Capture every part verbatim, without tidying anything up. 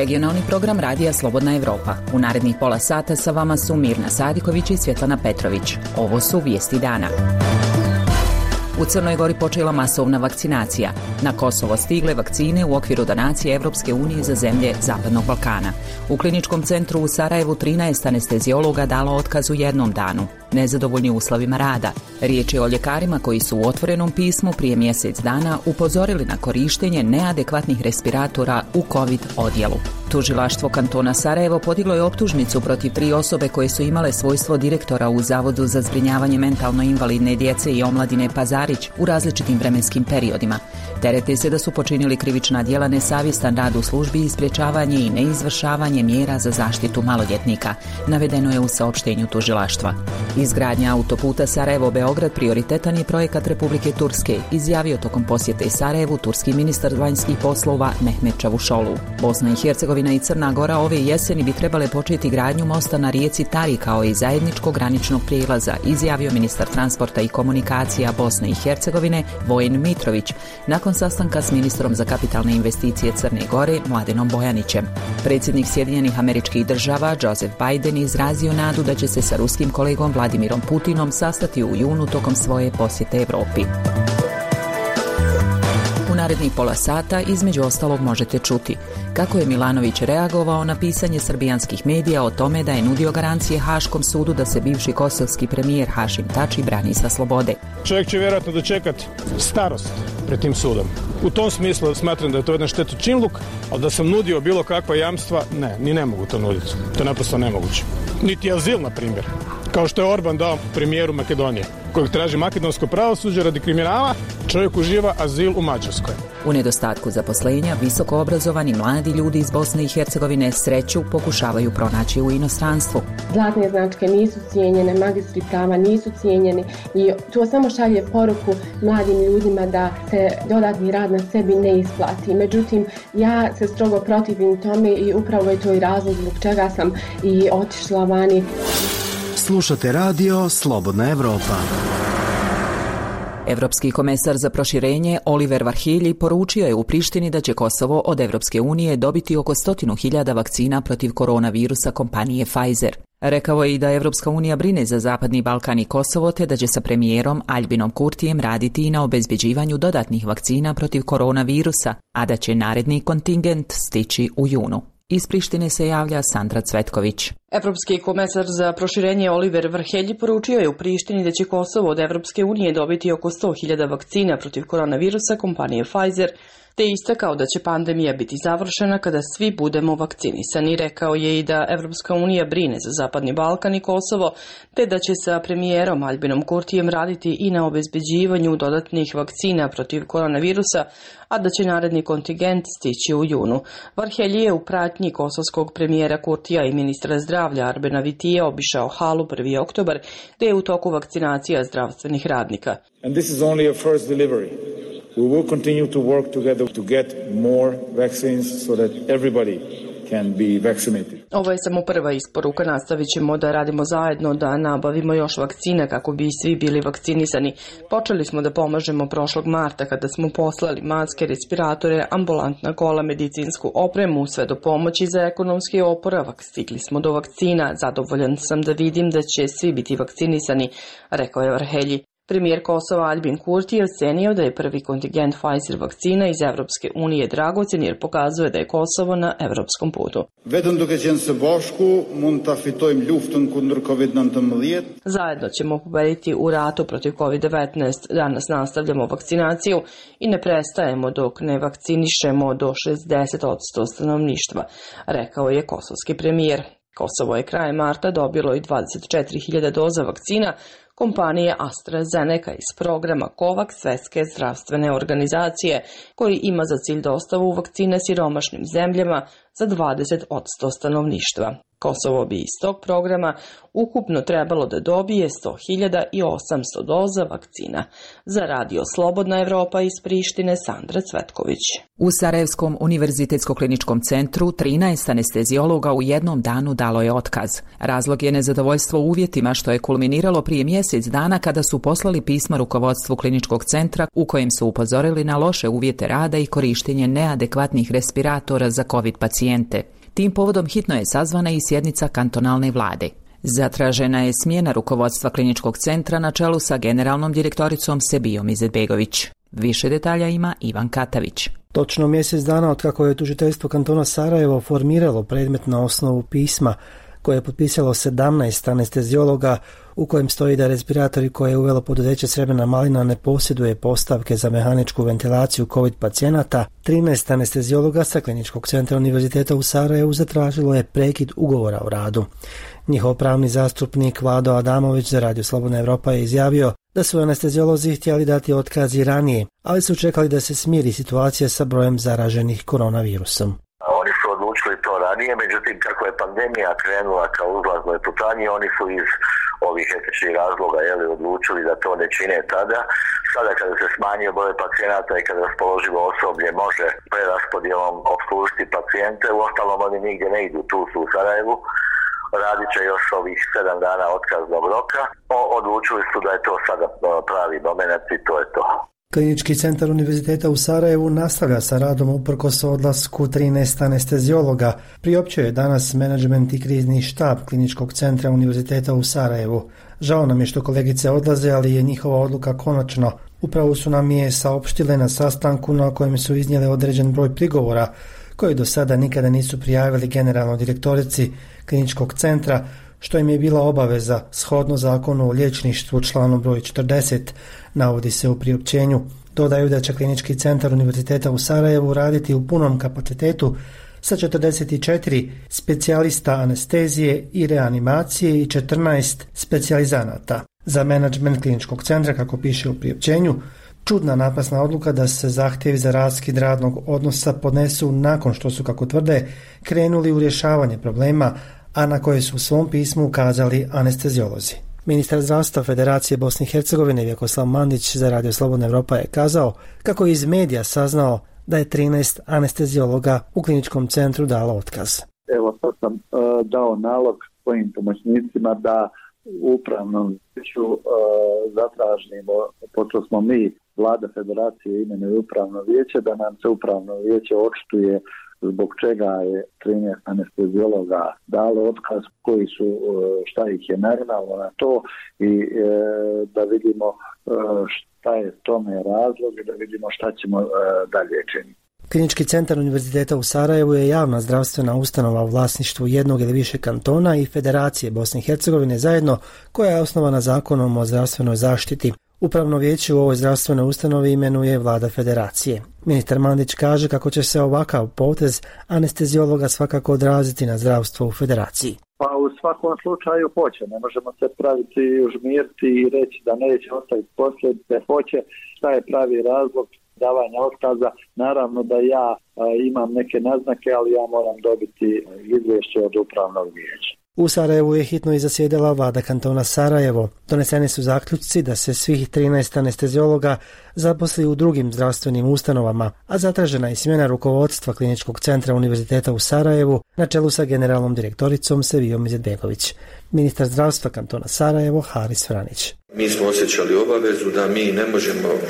Regionalni program Radija Slobodna Evropa. U narednih pola sata sa vama su Mirna Sadiković i Svjetlana Petrović. Ovo su vijesti dana. U Crnoj Gori počela masovna vakcinacija. Na Kosovo stigle vakcine u okviru donacije Evropske unije za zemlje Zapadnog Balkana. U kliničkom centru u Sarajevu trinaest anestezijologa dalo otkaz u jednom danu, nezadovoljni uslovima rada. Riječ je o ljekarima koji su u otvorenom pismu prije mjesec dana upozorili na korištenje neadekvatnih respiratora u COVID odjelu. Tužilaštvo kantona Sarajevo podiglo je optužnicu protiv tri osobe koje su imale svojstvo direktora u Zavodu za zbrinjavanje mentalno invalidne djece i omladine Pazarić u različitim vremenskim periodima. Terete se da su počinili krivična djela, nesavjestan rad u službi i sprječavanje i neizvršavanje mjera za zaštitu maloljetnika, navedeno je u saopštenju tužilaštva. Izgradnja autoputa Sarajevo-Beograd prioritetan je projekat Republike Turske, izjavio tokom posjete Sarajevu turski ministar vanjskih poslova Mehmet Čavuşoğlu. Bosna i Hercegovina i Crna Gora ove jeseni bi trebale početi gradnju mosta na rijeci Tari kao i zajedničkog graničnog prijelaza, izjavio ministar transporta i komunikacija Bosne i Hercegovine Vojin Mitrović nakon sastanka s ministrom za kapitalne investicije Crne Gore Mladenom Bojanićem. Predsjednik Sjedinjenih Američkih Država Joseph Biden izrazio nadu da će se sa ruskim kolegom Vladimirom Putinom sastati u junu tokom svoje posjete Europi. U narednih pola sata između ostalog možete čuti kako je Milanović reagovao na pisanje srbijanskih medija o tome da je nudio garancije Haškom sudu da se bivši kosovski premijer Hašim Tači brani sa slobode. Čovjek će vjerojatno dočekati starost pred tim sudom. U tom smislu smatram da je to jedan štetočinluk, ali da sam nudio bilo kakva jamstva, ne, ni ne mogu to nuditi. To je naprosto nemoguće. Niti azil, na primjer, kao što je Orban dao premijeru Makedonije, kojeg traži makedonsko pravosuđe radi kriminala, čovjek uživa azil u Mađarskoj. U nedostatku zaposlenja, visoko obrazovani mladi ljudi iz Bosne i Hercegovine sreću pokušavaju pronaći u inostranstvu. Zlatne značke nisu cijenjene, magistri prava nisu cijenjeni i to samo šalje poruku mladim ljudima da se dodatni rad na sebi ne isplati. Međutim, ja se strogo protivim tome i upravo je to i razlog zbog čega sam i otišla vani. Slušate radio Slobodna Evropa. Evropski komesar za proširenje Oliver Varhelyi poručio je u Prištini da će Kosovo od Evropske unije dobiti oko stotinu hiljada vakcina protiv koronavirusa kompanije Pfizer. Rekao je i da Evropska unija brine za Zapadni Balkan i Kosovo, te da će sa premijerom Albinom Kurtijem raditi i na obezbjeđivanju dodatnih vakcina protiv koronavirusa, a da će naredni kontingent stići u junu. Iz Prištine se javlja Sandra Cvetković. Evropski komesar za proširenje Oliver Varhelyi poručio je u Prištini da će Kosovo od Evropske unije dobiti oko sto hiljada vakcina protiv koronavirusa kompanije Pfizer, te istakao da će pandemija biti završena kada svi budemo vakcinisani. Rekao je i da Evropska unija brine za Zapadni Balkan i Kosovo, te da će sa premijerom Albinom Kurtijem raditi i na obezbeđivanju dodatnih vakcina protiv koronavirusa, a da će naredni kontingent stići u junu. Varhelyi je u pratnji kosovskog premijera Kurtija i ministra zdravlja Arbena Vitije obišao Halu prvi oktobar, gdje je u toku vakcinacija zdravstvenih radnika. And this is only a first delivery. We will continue to work together to get more vaccines so that everybody can be vaccinated. Ovo je samo prva isporuka, nastavit ćemo da radimo zajedno, da nabavimo još vakcina kako bi svi bili vakcinisani. Počeli smo da pomažemo prošlog marta kada smo poslali maske, respiratore, ambulantna kola, medicinsku opremu, sve do pomoći za ekonomski oporavak. Stigli smo do vakcina, zadovoljan sam da vidim da će svi biti vakcinisani, rekao je Varhelyi. Premijer Kosova Albin Kurti je ocenio da je prvi kontingent Pfizer vakcina iz Evropske unije dragocjen jer pokazuje da je Kosovo na evropskom putu. Zajedno ćemo pobediti u ratu protiv kovid devetnaest. Danas nastavljamo vakcinaciju i ne prestajemo dok ne vakcinišemo do šezdeset posto stanovništva, rekao je kosovski premijer. Kosovo je krajem marta dobilo i dvadeset četiri hiljade doza vakcina kompanije AstraZeneca iz programa COVAX Svjetske zdravstvene organizacije, koji ima za cilj dostavu vakcine siromašnim zemljama za dvadeset posto stanovništva. Kosovo bi iz tog programa ukupno trebalo da dobije sto hiljada osamsto doza vakcina. Za Radio Slobodna Evropa iz Prištine, Sandra Cvetković. U Sarajevskom univerzitetsko-kliničkom centru trinaest anesteziologa u jednom danu dalo je otkaz. Razlog je nezadovoljstvo uvjetima što je kulminiralo prije mjesec dana kada su poslali pismo rukovodstvu kliničkog centra u kojem su upozorili na loše uvjete rada i korištenje neadekvatnih respiratora za COVID pacijente. Tim povodom hitno je sazvana i sjednica kantonalne vlade. Zatražena je smjena rukovodstva kliničkog centra na čelu sa generalnom direktoricom Sebijom Izetbegović. Više detalja ima Ivan Katavić. Točno mjesec dana od kako je tužiteljstvo kantona Sarajevo formiralo predmet na osnovu pisma koje je potpisalo sedamnaest anesteziologa u kojem stoji da respiratori koje je uvelo poduzeće Srebrna malina ne posjeduje postavke za mehaničku ventilaciju COVID pacijenata, trinaest anesteziologa sa kliničkog centra Univerziteta u Sarajevu zatražilo je prekid ugovora o radu. Njihov pravni zastupnik Vlado Adamović za Radio Slobodna Evropa je izjavio da su anesteziolozi htjeli dati otkaz i ranije, ali su čekali da se smiri situacija sa brojem zaraženih koronavirusom. Oni su odlučili to ranije, međutim kako je pandemija krenula kao uzlaznoj putanji, oni su iz ovih etičnih razloga jeli, odlučili da to ne čine tada. Sada kada se smanjio broj pacijenata i kada raspoloživo osoblje može preraspodjelom opslužiti pacijente, uostalom oni nigdje ne idu, tu su u Sarajevu, radit će još ovih sedam dana otkaznog roka. O, odlučili su da je to sada pravi momenat i to je to. Klinički centar Univerziteta u Sarajevu nastavlja sa radom uprkos odlasku trinaest anesteziologa. Priopćio je danas menadžment i krizni štab Kliničkog centra Univerziteta u Sarajevu. Žao nam je što kolegice odlaze, ali je njihova odluka konačno. Upravo su nam je saopštile na sastanku na kojem su iznijele određen broj prigovora koji do sada nikada nisu prijavili generalnoj direktorici Kliničkog centra, što im je bila obaveza shodno zakonu o liječništvu članu broj četrdeset, navodi se u priopćenju. Dodaju da će Klinički centar Univerziteta u Sarajevu raditi u punom kapacitetu sa četrdeset četiri specijalista anestezije i reanimacije i četrnaest specijalizanata. Za menadžment Kliničkog centra, kako piše u priopćenju, čudna napasna odluka da se zahtjevi za raskid radnog odnosa podnesu nakon što su, kako tvrde, krenuli u rješavanje problema, a na koje su u svom pismu ukazali anesteziolozi. Ministar zdravstva Federacije Bosne i Hercegovine Vjekoslav Mandić za Radio Slobodna Evropa je kazao kako je iz medija saznao da je trinaest anesteziologa u kliničkom centru dalo otkaz. Evo sad sam uh, dao nalog svojim pomoćnicima da u upravnom vijeću uh, zatražimo, pošto smo mi, Vlada Federacije imenuje upravno vijeće, da nam se upravno vijeće očituje zbog čega je trinaest anesteziologa dalo otkaz, koji su, šta ih je nagnalo na to i e, da vidimo e, šta je tome razlog i da vidimo šta ćemo e, dalje činiti. Klinički centar Univerziteta u Sarajevu je javna zdravstvena ustanova u vlasništvu jednog ili više kantona i Federacije Bosne i Hercegovine zajedno, koja je osnovana zakonom o zdravstvenoj zaštiti. Upravno vijeće u ovoj zdravstvenoj ustanovi imenuje Vlada Federacije. Ministar Mandić kaže kako će se ovakav potez anesteziologa svakako odraziti na zdravstvo u Federaciji. Pa u svakom slučaju hoće, ne možemo se praviti i užmiriti i reći da neće ostaviti posljedice, hoće. Šta je pravi razlog davanja otkaza? Naravno da ja a, imam neke naznake, ali ja moram dobiti izvješće od upravnog vijeća. U Sarajevu je hitno i zasjedala vlada kantona Sarajevo. Doneseni su zaključci da se svih trinaest anesteziologa zaposli u drugim zdravstvenim ustanovama, a zatražena je smjena rukovodstva Kliničkog centra Univerziteta u Sarajevu na čelu sa generalnom direktoricom Sebijom Izetbegović. Ministar zdravstva kantona Sarajevo Haris Franić. Mi smo osjećali obavezu da mi ne možemo a,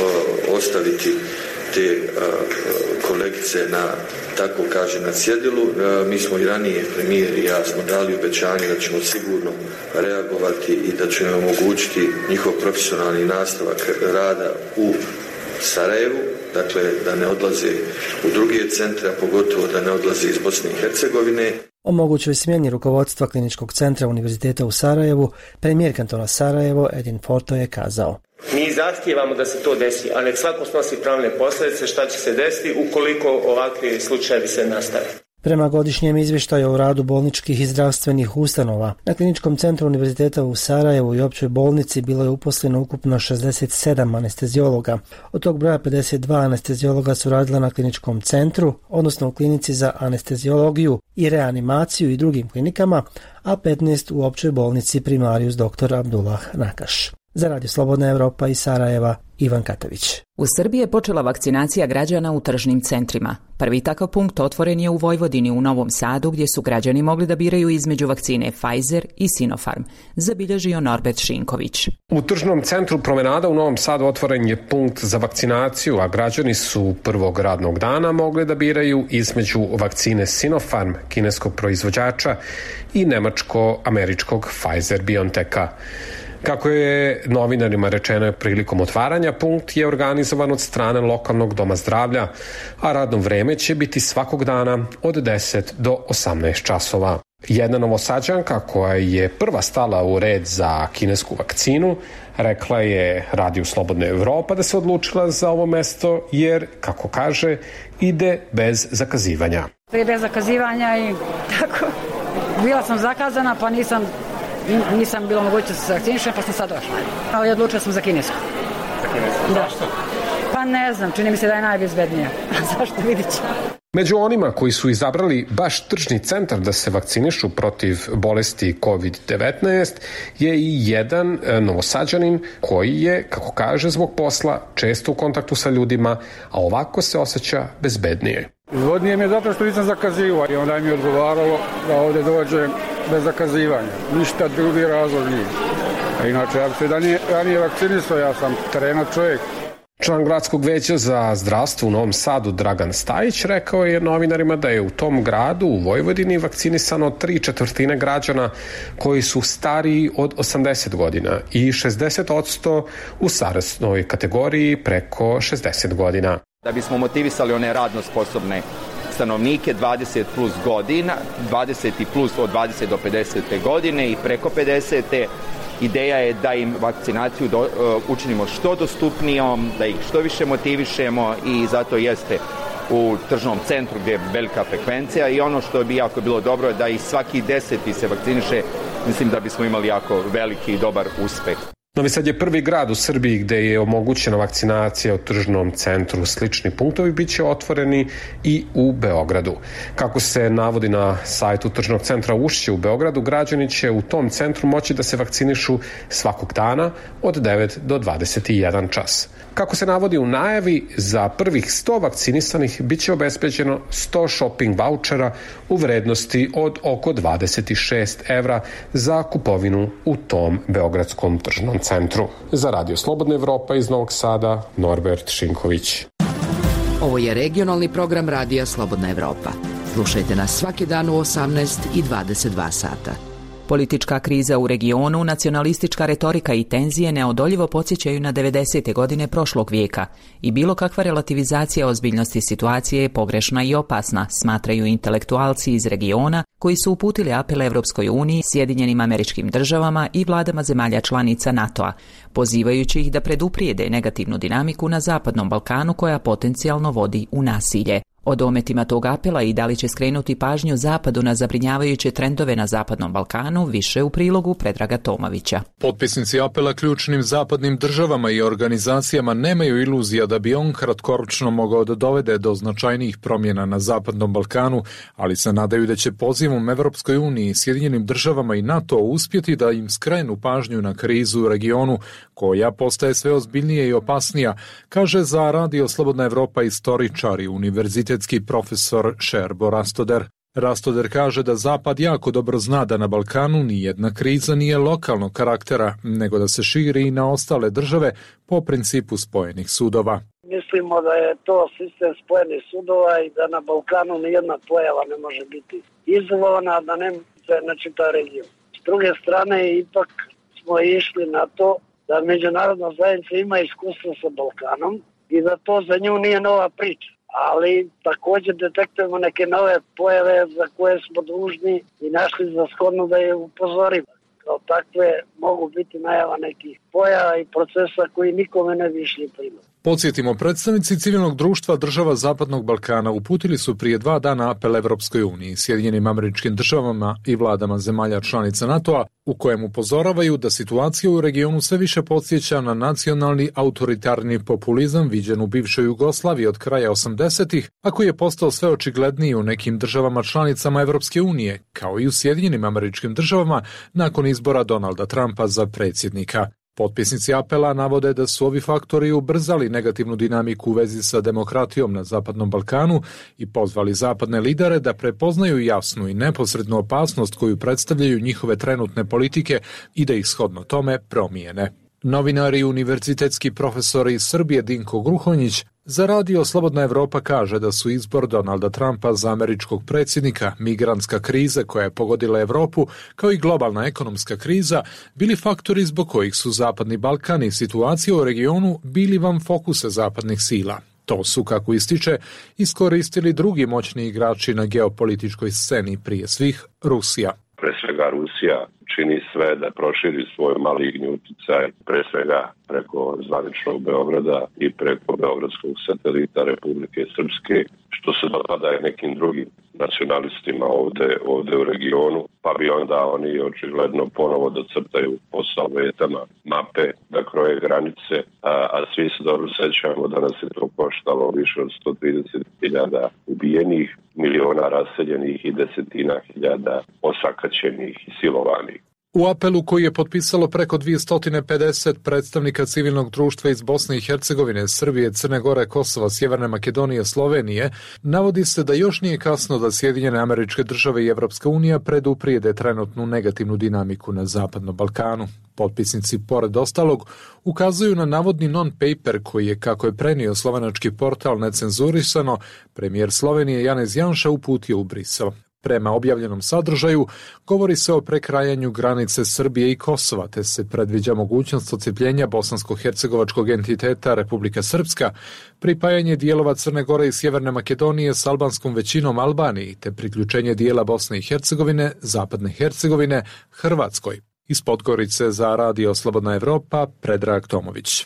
a, ostaviti te a, kolegice na, tako kaže, na cjedilu. A, mi smo i ranije, premijer i ja, smo dali obećanje da ćemo sigurno reagovati i da ćemo omogućiti njihov profesionalni nastavak rada u Sarajevu, dakle da ne odlaze u druge centre, a pogotovo da ne odlaze iz Bosne i Hercegovine. O mogućoj smjeni rukovodstva Kliničkog centra Univerziteta u Sarajevu, premijer kantona Sarajevo Edin Forto je kazao: Mi zahtijevamo da se to desi, a nek svako snosi pravne posljedice šta će se desiti ukoliko ovakvi slučajevi se nastave. Prema godišnjem izvještaju o radu bolničkih i zdravstvenih ustanova, na Kliničkom centru Univerziteta u Sarajevu i općoj bolnici bilo je uposleno ukupno šezdeset sedam anesteziologa. Od tog broja pedeset dva anesteziologa su radila na Kliničkom centru, odnosno u klinici za anesteziologiju i reanimaciju i drugim klinikama, a petnaest u općoj bolnici Primarius doktor Abdullah Nakaš. Za Radio Slobodna Evropa iz Sarajeva, Ivan Katović. U Srbiji je počela vakcinacija građana u tržnim centrima. Prvi takav punkt otvoren je u Vojvodini u Novom Sadu, gdje su građani mogli da biraju između vakcine Pfizer i Sinopharm, zabilježio Norbert Šinković. U tržnom centru Promenada u Novom Sadu otvoren je punkt za vakcinaciju, a građani su prvog radnog dana mogli da biraju između vakcine Sinopharm, kineskog proizvođača, i nemačko-američkog Pfizer-BioNTecha. Kako je novinarima rečeno prilikom otvaranja, punkt je organizovan od strane lokalnog doma zdravlja, a radno vreme će biti svakog dana od deset do osamnaest časova. Jedna Novosađanka koja je prva stala u red za kinesku vakcinu rekla je Radiju Slobodna Evropa da se odlučila za ovo mesto jer, kako kaže, ide bez zakazivanja. Prije bez zakazivanja i tako. Bila sam zakazana pa nisam Nisam bilo moguće da se vakcinišem, pa sam sad došla. Ali odlučila sam za kinesku. Za kinesku? Da. Zašto? Pa ne znam, čini mi se da je najbezbednija. Zašto, vidit ćemo. Među onima koji su izabrali baš tržni centar da se vakcinišu protiv bolesti kovid devetnaest je i jedan Novosađanin koji je, kako kaže, zbog posla često u kontaktu sa ljudima, a ovako se osjeća bezbednije. Izvodnije mi je zato što nisam zakazivao i onda mi je odgovaralo da ovdje dođem bez zakazivanja. Ništa drugi razlog nije. A inače, ja bi se ranije, ranije vakcinisao, ja sam terenat čovjek. Član gradskog veća za zdravstvo u Novom Sadu Dragan Stajić rekao je novinarima da je u tom gradu u Vojvodini vakcinisano tri četvrtine građana koji su stariji od osamdeset godina i šezdeset posto u starosnoj kategoriji preko šezdeset godina. Da bismo motivisali one radno sposobne stanovnike dvadeset plus godina, dvadeset plus od dvadeset do pedeset godine i preko pedeset. Ideja je da im vakcinaciju do, uh, učinimo što dostupnijom, da ih što više motivišemo i zato jeste u tržnom centru gdje je velika frekvencija i ono što bi jako bilo dobro je da i svaki deseti se vakciniše, mislim da bismo imali jako veliki i dobar uspeh. Novi Sad je prvi grad u Srbiji gde je omogućena vakcinacija u tržnom centru. Slični punktovi bit će otvoreni i u Beogradu. Kako se navodi na sajtu tržnog centra Ušće u Beogradu, građani će u tom centru moći da se vakcinišu svakog dana od devet do dvadeset jedan čas. Kako se navodi u najavi, za prvih sto vakcinisanih bit će obezbeđeno sto shopping vouchera u vrednosti od oko dvadeset šest evra za kupovinu u tom beogradskom tržnom centru. Za Radio Slobodna Evropa iz Novog Sada, Norbert Šinković. Ovo je regionalni program Radija Slobodna Evropa. Slušajte nas svaki dan u osamnaest i dvadeset dva sata. Politička kriza u regionu, nacionalistička retorika i tenzije neodoljivo podsjećaju na devedesete godine prošlog vijeka i bilo kakva relativizacija ozbiljnosti situacije je pogrešna i opasna, smatraju intelektualci iz regiona koji su uputili apel Evropskoj uniji, Sjedinjenim Američkim Državama i vladama zemalja članica NATO-a, pozivajući ih da preduprijede negativnu dinamiku na Zapadnom Balkanu koja potencijalno vodi u nasilje. O dometima tog apela i da li će skrenuti pažnju Zapadu na zabrinjavajuće trendove na Zapadnom Balkanu, više u prilogu Predraga Tomovića. Potpisnici apela ključnim zapadnim državama i organizacijama nemaju iluzija da bi on kratkoročno mogao da dovede do značajnijih promjena na Zapadnom Balkanu, ali se nadaju da će pozivom Evropskoj uniji, Sjedinjenim državama i NATO uspjeti da im skrenu pažnju na krizu u regionu, koja postaje sve ozbiljnije i opasnija, kaže za Radio Slobodna Evropa istoričar i univerzitetski profesor Šerbo Rastoder. Rastoder kaže da Zapad jako dobro zna da na Balkanu nijedna kriza nije lokalnog karaktera, nego da se širi i na ostale države po principu spojenih sudova. Mislimo da je to sistem spojenih sudova i da na Balkanu nijedna pojava ne može biti izolovana, da ne može na čitav region. S druge strane, ipak smo išli na to da međunarodna zajednica ima iskustvo sa Balkanom i da to za nju nije nova priča. Ali također detektujemo neke nove pojave za koje smo dužni i našli za shodno da je upozorimo. kao takve mogu biti najava nekih pojava i procesa koji nikome ne bi išli prilog. Podsjetimo, predstavnici civilnog društva država Zapadnog Balkana uputili su prije dva dana apel Evropskoj uniji, Sjedinjenim Američkim Državama i vladama zemalja članica NATO-a, u kojem upozoravaju da situacija u regionu sve više podsjeća na nacionalni autoritarni populizam viđen u bivšoj Jugoslaviji od kraja osamdesetih, a koji je postao sve očigledniji u nekim državama članicama Evropske unije, kao i u Sjedinjenim Američkim Državama nakon izbora Donalda Trumpa za predsjednika. Potpisnici apela navode da su ovi faktori ubrzali negativnu dinamiku u vezi sa demokratijom na Zapadnom Balkanu i pozvali zapadne lidere da prepoznaju jasnu i neposrednu opasnost koju predstavljaju njihove trenutne politike i da ih shodno tome promijene. Novinar i univerzitetski profesor iz Srbije Dinko Gruhonjić za Radio Slobodna Evropa kaže da su izbor Donalda Trumpa za američkog predsjednika, migrantska kriza koja je pogodila Evropu, kao i globalna ekonomska kriza, bili faktori zbog kojih su Zapadni Balkan i situacija u regionu bili van fokusa zapadnih sila. To su, kako ističe, iskoristili drugi moćni igrači na geopolitičkoj sceni, prije svih Rusija. Pre svega Rusija čini sve da proširi svoj maligni utjecaj, pre svega preko zvaničnog Beograda i preko beogradskog satelita Republike Srpske, što se dopada i nekim drugim nacionalistima ovde, ovde u regionu, pa bi onda oni očigledno ponovo docrtaju posao vetama mape, da kroje granice, a, a svi se dobro sećamo da nas je to koštalo više od sto trideset hiljada ubijenih, miliona raseljenih i desetina hiljada osakaćenih i silovanih. U apelu koji je potpisalo preko dvjesto pedeset predstavnika civilnog društva iz Bosne i Hercegovine, Srbije, Crne Gore, Kosova, Sjeverne Makedonije, Slovenije, navodi se da još nije kasno da Sjedinjene Američke Države i Evropska unija preduprijede trenutnu negativnu dinamiku na Zapadnom Balkanu. Potpisnici, pored ostalog, ukazuju na navodni non-paper koji je, kako je prenio slovenački portal Necenzurisano, premijer Slovenije Janez Janša uputio u Brisel. Prema objavljenom sadržaju, govori se o prekrajanju granice Srbije i Kosova, te se predviđa mogućnost odcepljenja bosansko-hercegovačkog entiteta Republika Srpska, pripajanje dijelova Crne Gore i Sjeverne Makedonije s albanskom većinom Albaniji, te priključenje dijela Bosne i Hercegovine, Zapadne Hercegovine, Hrvatskoj. Iz Podgorice za Radio Slobodna Evropa, Predrag Tomović.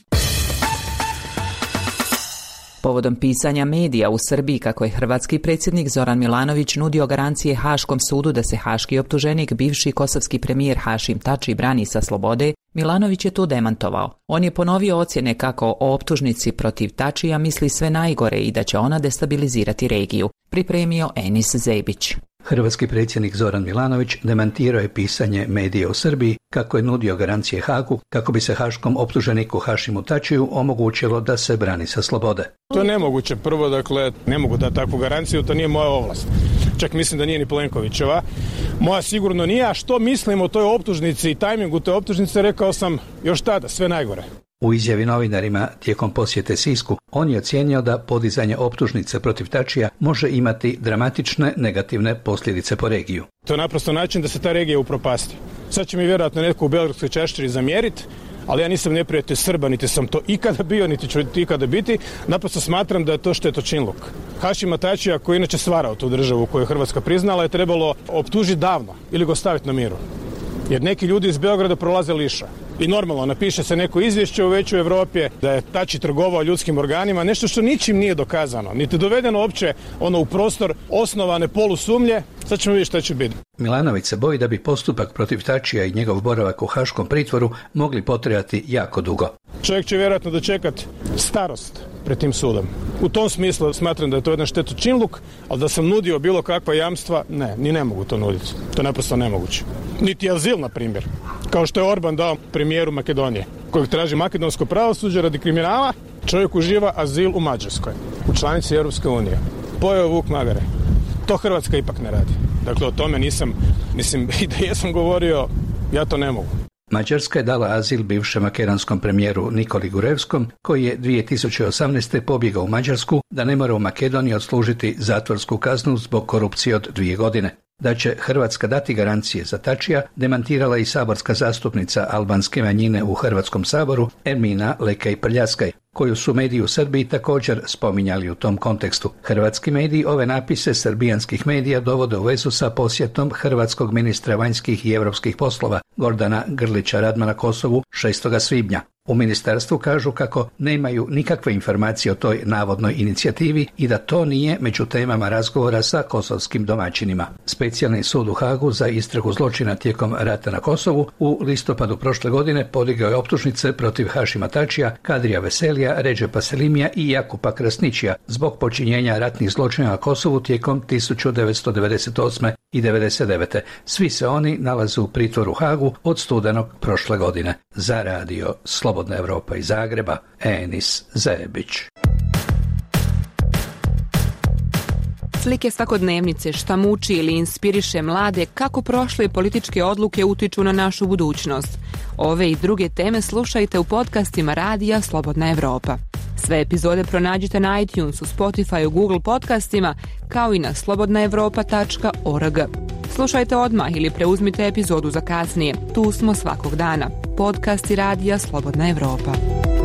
Povodom pisanja medija u Srbiji kako je hrvatski predsjednik Zoran Milanović nudio garancije Haškom sudu da se haški optuženik, bivši kosovski premijer Hašim Tači brani sa slobode, Milanović je to demantovao. On je ponovio ocjene kako o optužnici protiv Tačija misli sve najgore i da će ona destabilizirati regiju. Pripremio Enis Zebić. Hrvatski predsjednik Zoran Milanović demantirao je pisanje medija u Srbiji kako je nudio garancije Hagu kako bi se haškom optuženiku Hašimu Tačiju omogućilo da se brani sa slobode. To je nemoguće. Prvo, dakle, ne mogu dati takvu garanciju, to nije moja ovlast. Čak mislim da nije ni Plenkovićeva. Moja sigurno nije, a što mislim o toj optužnici i tajmingu te optužnice, rekao sam još tada, sve najgore. U izjavi novinarima tijekom posjete Sisku, on je ocijenio da podizanje optužnice protiv Tačija može imati dramatične negativne posljedice po regiju. To je naprosto način da se ta regija upropasti. Sad će mi vjerojatno netko u Beogradskoj čašćeri zamjeriti, ali ja nisam neprijatelj Srba, niti sam to ikada bio, niti ću ikada biti. Naprosto smatram da je to štetočinluk. Hašima Tačija, koji inače stvarao tu državu koju je Hrvatska priznala, je trebalo optužiti davno ili ga ostaviti na miru. Jer neki ljudi iz Beograda prolaze liša. I normalno, napiše se neko izvješće u većoj Europi da je Tači trgovao ljudskim organima, nešto što ničim nije dokazano, niti dovedeno uopće ono u prostor osnovane polusumlje. Sad ćemo vidjeti šta će biti. Milanović se boji da bi postupak protiv Tačija i njegov boravak u haškom pritvoru mogli potrajati jako dugo. Čovjek će vjerojatno dočekati starost pred tim sudom. U tom smislu smatram da je to jedan štetočinluk, ali da sam nudio bilo kakva jamstva, ne, ni ne mogu to nuditi. To je naprosto nemoguće. Niti azil, na primjer, kao što je Orban dao premijeru Makedonije, kojeg traži makedonsko pravosuđe radi kriminala, čovjek uživa azil u Mađarskoj, u članici Europske unije. Pojeo vuk magare. To Hrvatska ipak ne radi. Dakle, o tome nisam, mislim, i da jesam govorio, ja to ne mogu. Mađarska je dala azil bivšem makedonskom premijeru Nikoli Gurevskom, koji je dvije tisuće osamnaeste. pobjegao u Mađarsku da ne mora u Makedoniji odslužiti zatvorsku kaznu zbog korupcije od dvije godine. Da će Hrvatska dati garancije za Tačija, demantirala i saborska zastupnica albanske manjine u Hrvatskom saboru Ermina Lekaj Prljaskaj. koju su mediji u Srbiji također spominjali u tom kontekstu. Hrvatski mediji ove napise srbijanskih medija dovode u vezu sa posjetom hrvatskog ministra vanjskih i europskih poslova Gordana Grlića Radmana Kosovu šestog svibnja. U ministarstvu kažu kako nemaju nikakve informacije o toj navodnoj inicijativi i da to nije među temama razgovora sa kosovskim domaćinima. Specijalni sud u Hagu za istragu zločina tijekom rata na Kosovu u listopadu prošle godine podigao je optužnice protiv Hašima Tačija, Kadrija Veselija, Redžepa Selimija i Jakupa Krasnićija zbog počinjenja ratnih zločina na Kosovu tijekom tisuću devetsto devedeset osme i devedeset devete. Svi se oni nalaze u pritvoru u Hagu od studenog prošle godine. Za radio Slobodna Evropa iz Zagreba, Enis Zebić. Slike svakodnevnice, šta muči ili inspiriše mlade, kako prošle političke odluke utiču na našu budućnost. Ove i druge teme slušajte u podcastima Radija Slobodna Evropa. Sve epizode pronađite na iTunesu, Spotify, Google podcastima, kao i na slobodna evropa tačka org. Slušajte odmah ili preuzmite epizodu za kasnije. Tu smo svakog dana. Podcasti Radija Slobodna Evropa.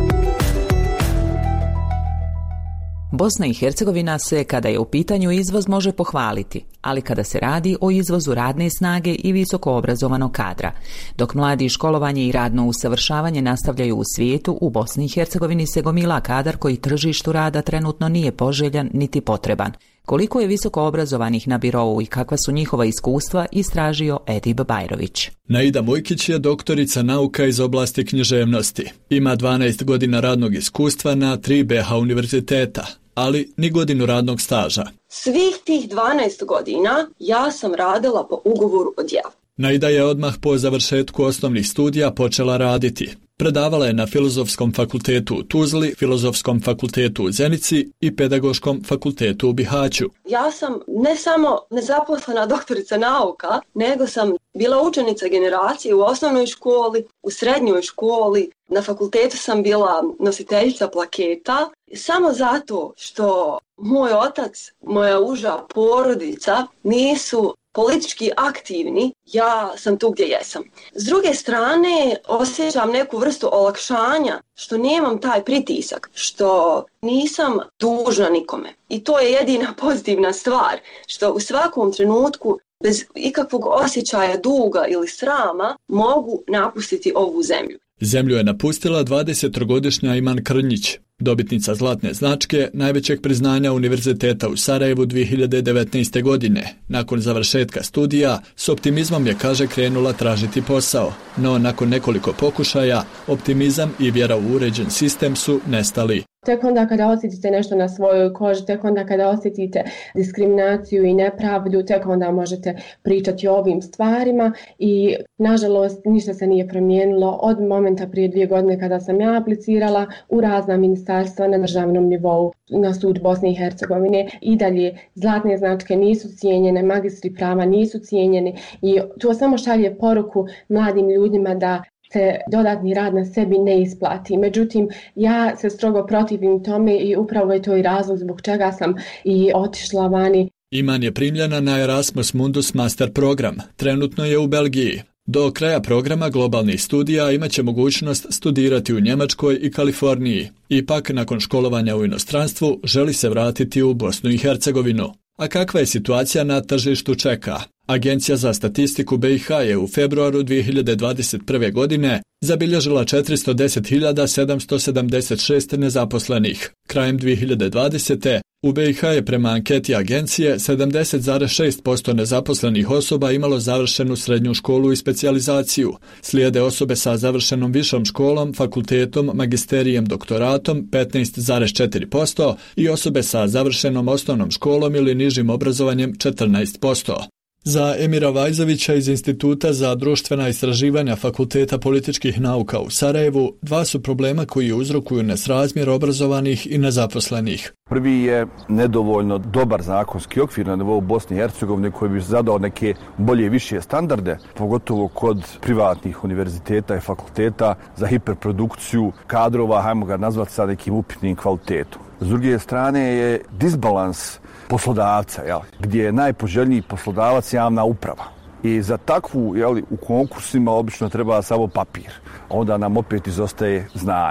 Bosna i Hercegovina se, kada je u pitanju izvoz, može pohvaliti, ali kada se radi o izvozu radne snage i visoko obrazovanog kadra. Dok mladi školovanje i radno usavršavanje nastavljaju u svijetu, u Bosni i Hercegovini se gomila kadar koji tržištu rada trenutno nije poželjan niti potreban. Koliko je visoko obrazovanih na birovu i kakva su njihova iskustva, istražio Edib Bajrović. Naida Mujkić je doktorica nauka iz oblasti književnosti. Ima dvanaest godina radnog iskustva na tri B H univerziteta, ali ni godinu radnog staža. Svih tih dvanaest godina ja sam radila po ugovoru o djelu. Naida je odmah po završetku osnovnih studija počela raditi. Predavala je na Filozofskom fakultetu u Tuzli, Filozofskom fakultetu u Zenici i Pedagoškom fakultetu u Bihaću. Ja sam ne samo nezaposlena doktorica nauka, nego sam bila učenica generacije u osnovnoj školi, u srednjoj školi, na fakultetu sam bila nositeljica plaketa, samo zato što moj otac, moja uža porodica nisu politički aktivni, ja sam tu gdje jesam. S druge strane, osjećam neku vrstu olakšanja što nemam taj pritisak, što nisam dužna nikome. I to je jedina pozitivna stvar, što u svakom trenutku, bez ikakvog osjećaja duga ili srama, mogu napustiti ovu zemlju. Zemlju je napustila dvadesetogodišnja Iman Krnjić, dobitnica zlatne značke najvećeg priznanja Univerziteta u Sarajevu dvije hiljade devetnaeste. godine. Nakon završetka studija, s optimizmom je, kaže, krenula tražiti posao, no nakon nekoliko pokušaja, optimizam i vjera u uređen sistem su nestali. Tek onda kada osjetite nešto na svojoj koži, tek onda kada osjetite diskriminaciju i nepravdu, tek onda možete pričati o ovim stvarima i nažalost ništa se nije promijenilo od momenta prije dvije godine kada sam ja aplicirala u razna ministarstva na državnom nivou na sud Bosne i Hercegovine. I dalje zlatne značke nisu cijenjene, magistri prava nisu cijenjeni i to samo šalje poruku mladim ljudima da se dodatni rad na sebi ne isplati. Međutim, ja se strogo protivim tome i upravo je to i razlog zbog čega sam i otišla vani. Iman je primljena na Erasmus Mundus Master program. Trenutno je u Belgiji. Do kraja programa globalnih studija imaće mogućnost studirati u Njemačkoj i Kaliforniji. Ipak, nakon školovanja u inostranstvu, želi se vratiti u Bosnu i Hercegovinu. A kakva je situacija na tržištu čeka? Agencija za statistiku B i H je u februaru dvije hiljade dvadeset prve. godine zabilježila četiristo deset hiljada sedamsto sedamdeset šest nezaposlenih. Krajem dvije hiljade dvadesete. u B i H je prema anketi agencije sedamdeset zarez šest posto nezaposlenih osoba imalo završenu srednju školu i specijalizaciju. Slijede osobe sa završenom višom školom, fakultetom, magisterijem, doktoratom petnaest zarez četiri posto i osobe sa završenom osnovnom školom ili nižim obrazovanjem četrnaest posto. Za Emira Vajzovića iz Instituta za društvena istraživanja Fakulteta političkih nauka u Sarajevu, dva su problema koji uzrokuju nesrazmjer obrazovanih i nezaposlenih. Prvi je nedovoljno dobar zakonski okvir na nivou Bosne i Hercegovine koji bi zadao neke bolje i više standarde, pogotovo kod privatnih univerziteta i fakulteta za hiperprodukciju kadrova, hajmo ga nazvati sa nekim upitnim kvalitetom. S druge strane je disbalans poslodavca, jel, gdje je najpoželjniji poslodavac javna uprava. I za takvu, jel, u konkursima obično treba samo papir. Onda nam opet izostaje znanje.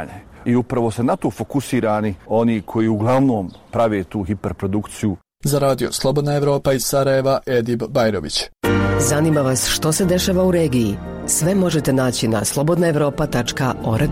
i upravo se na to fokusirani oni koji uglavnom prave tu hiperprodukciju. Za radio Slobodna Evropa iz Sarajeva, Edib Bajrović. Zanima vas što se dešava u regiji? Sve možete naći na slobodna evropa tačka org.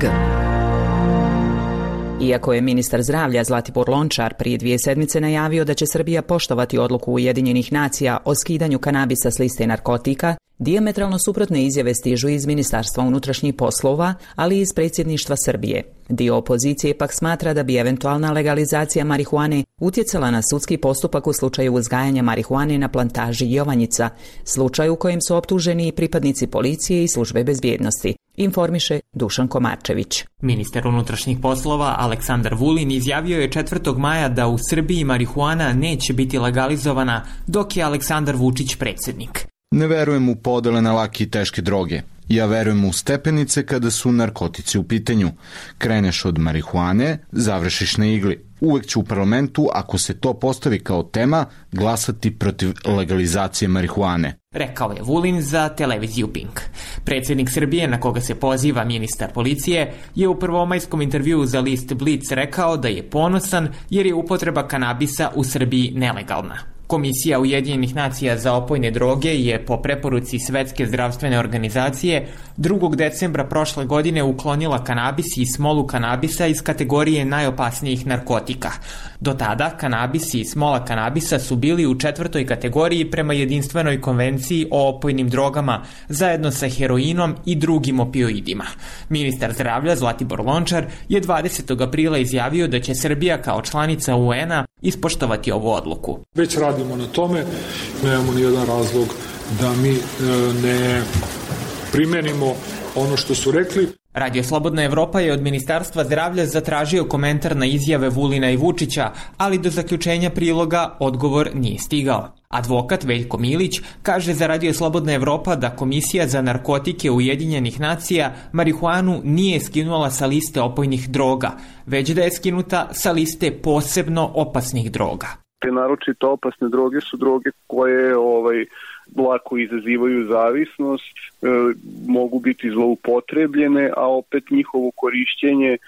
Iako je ministar zdravlja Zlatibor Lončar prije dvije sedmice najavio da će Srbija poštovati odluku Ujedinjenih nacija o skidanju kanabisa s liste narkotika, dijametralno suprotne izjave stižu iz Ministarstva unutrašnjih poslova, ali i iz predsjedništva Srbije. Dio opozicije pak smatra da bi eventualna legalizacija marihuane utjecala na sudski postupak u slučaju uzgajanja marihuane na plantaži Jovanjica, slučaju u kojem su optuženi i pripadnici policije i službe bezbjednosti, informiše Dušan Komarčević. Ministar unutrašnjih poslova Aleksandar Vulin izjavio je četvrtog maja da u Srbiji marihuana neće biti legalizovana dok je Aleksandar Vučić predsjednik. Ne verujem u podele na lake i teške droge. Ja verujem u stepenice kada su narkotici u pitanju. Kreneš od marihuane, završiš na igli. Uvek ću u parlamentu, ako se to postavi kao tema, glasati protiv legalizacije marihuane. Rekao je Vulin za televiziju Pink. Predsjednik Srbije, na koga se poziva ministar policije, je u prvomajskom intervjuu za list Blic rekao da je ponosan jer je upotreba kanabisa u Srbiji nelegalna. Komisija Ujedinjenih nacija za opojne droge je po preporuci Svetske zdravstvene organizacije drugog decembra prošle godine uklonila kanabis i smolu kanabisa iz kategorije najopasnijih narkotika. Do tada kanabis i smola kanabisa su bili u četvrtoj kategoriji prema jedinstvenoj konvenciji o opojnim drogama zajedno sa heroinom i drugim opioidima. Ministar zdravlja Zlatibor Lončar je dvadesetog aprila izjavio da će Srbija kao članica U N A ispoštovati ovu odluku. Već radimo na tome, nemamo ni jedan razlog da mi e, ne primenimo ono što su rekli. Radio Slobodna Evropa je od Ministarstva zdravlja zatražio komentar na izjave Vulina i Vučića, ali do zaključenja priloga odgovor nije stigao. Advokat Veljko Milić kaže za Radio Slobodna Evropa da Komisija za narkotike Ujedinjenih nacija marihuanu nije skinula sa liste opojnih droga, već da je skinuta sa liste posebno opasnih droga. Te naročito opasne droge su droge koje ovaj lako izazivaju zavisnost, e, mogu biti zloupotrebljene, a opet njihovo korišćenje e,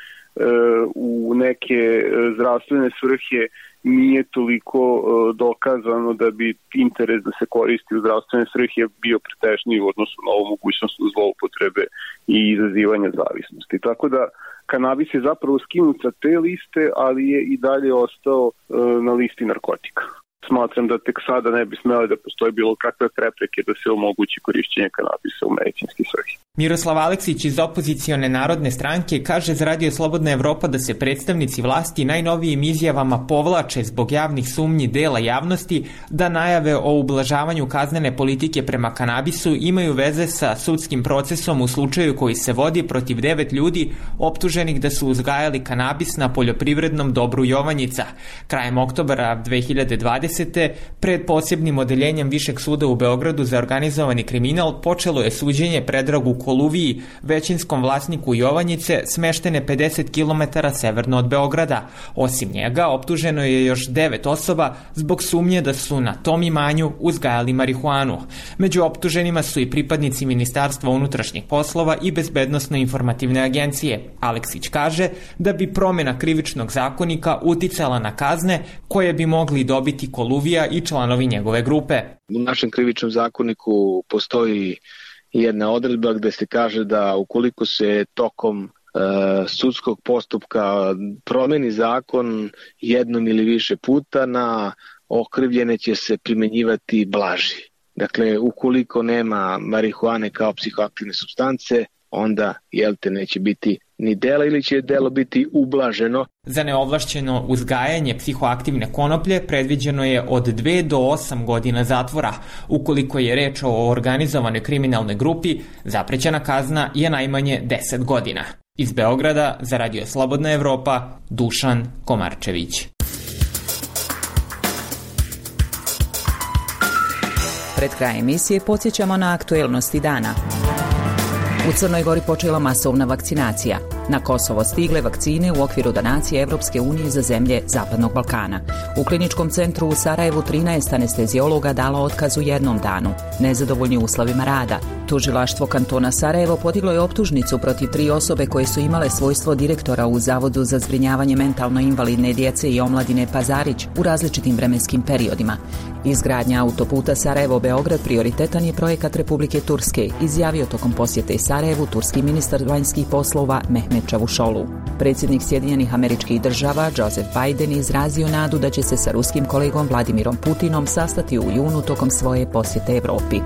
u neke zdravstvene svrhe nije toliko e, dokazano da bi interes da se koristi u zdravstvene svrhe bio pretežniji u odnosu na ovu mogućnost zloupotrebe i izazivanja zavisnosti. Tako da kanabis je zapravo skinut sa te liste, ali je i dalje ostao e, na listi narkotika. Smatram da tek sada ne bi smjeli da postoji bilo kakve prepreke da se omogući korišćenje kanabisa u medicinski svrhe. Miroslav Aleksić iz opozicione Narodne stranke kaže za Radio Slobodna Evropa da se predstavnici vlasti najnovijim izjavama povlače zbog javnih sumnji dela javnosti da najave o ublažavanju kaznene politike prema kanabisu imaju veze sa sudskim procesom u slučaju koji se vodi protiv devet ljudi optuženih da su uzgajali kanabis na poljoprivrednom dobru Jovanjica. Krajem oktobra dve hiljade dvadesete. pred posebnim odeljenjem Višeg suda u Beogradu za organizovani kriminal počelo je suđenje Predragu Koluviji, većinskom vlasniku Jovanjice, smeštene pedeset kilometara severno od Beograda. Osim njega, optuženo je još devet osoba zbog sumnje da su na tom imanju uzgajali marihuanu. Među optuženima su i pripadnici Ministarstva unutrašnjih poslova i Bezbednosno-informativne agencije. Aleksić kaže da bi promjena krivičnog zakonika uticala na kazne koje bi mogli dobiti Koluvija i članovi njegove grupe. U našem krivičnom zakoniku postoji jedna odredba gde se kaže da ukoliko se tokom e, sudskog postupka promeni zakon jednom ili više puta, na okrivljene će se primenjivati blaži. Dakle, ukoliko nema marihuane kao psihoaktivne supstance, onda jel te neće biti ni dela ili će delo biti ublaženo. Za neovlašćeno uzgajanje psihoaktivne konoplje predviđeno je od dve do osam godina zatvora. Ukoliko je reč o organizovanoj kriminalnoj grupi, zaprećena kazna je najmanje deset godina. Iz Beograda za Radio Slobodna Evropa, Dušan Komarčević. Pred kraj emisije podsjećamo na aktuelnosti dana. U Crnoj Gori počela masovna vakcinacija. Na Kosovo stigle vakcine u okviru donacije Evropske unije za zemlje Zapadnog Balkana. U kliničkom centru u Sarajevu trinaest anestezijologa dalo otkaz u jednom danu, nezadovoljni uslovima rada. Tužilaštvo kantona Sarajevo podiglo je optužnicu protiv tri osobe koje su imale svojstvo direktora u Zavodu za zbrinjavanje mentalno invalidne djece i omladine Pazarić u različitim vremenskim periodima. Izgradnja autoputa Sarajevo-Beograd prioritetan je projekat Republike Turske, izjavio tokom posjete Sarajevu turski ministar vanjskih poslova Mehmet Čavuşoğlu. Predsjednik Sjedinjenih Američkih Država Joseph Biden izrazio nadu da će se sa ruskim kolegom Vladimirom Putinom sastati u junu tokom svoje posjete Evropi.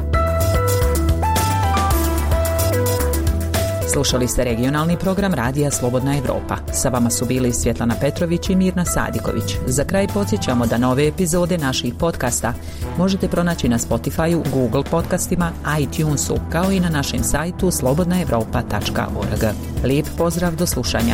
Slušali ste regionalni program Radija Slobodna Evropa. Sa vama su bili Svjetlana Petrović i Mirna Sadiković. Za kraj podsjećamo da nove epizode naših podcasta možete pronaći na Spotify-u, Google podcastima, iTunesu, kao i na našem sajtu slobodna evropa tačka org. Lijep pozdrav, do slušanja.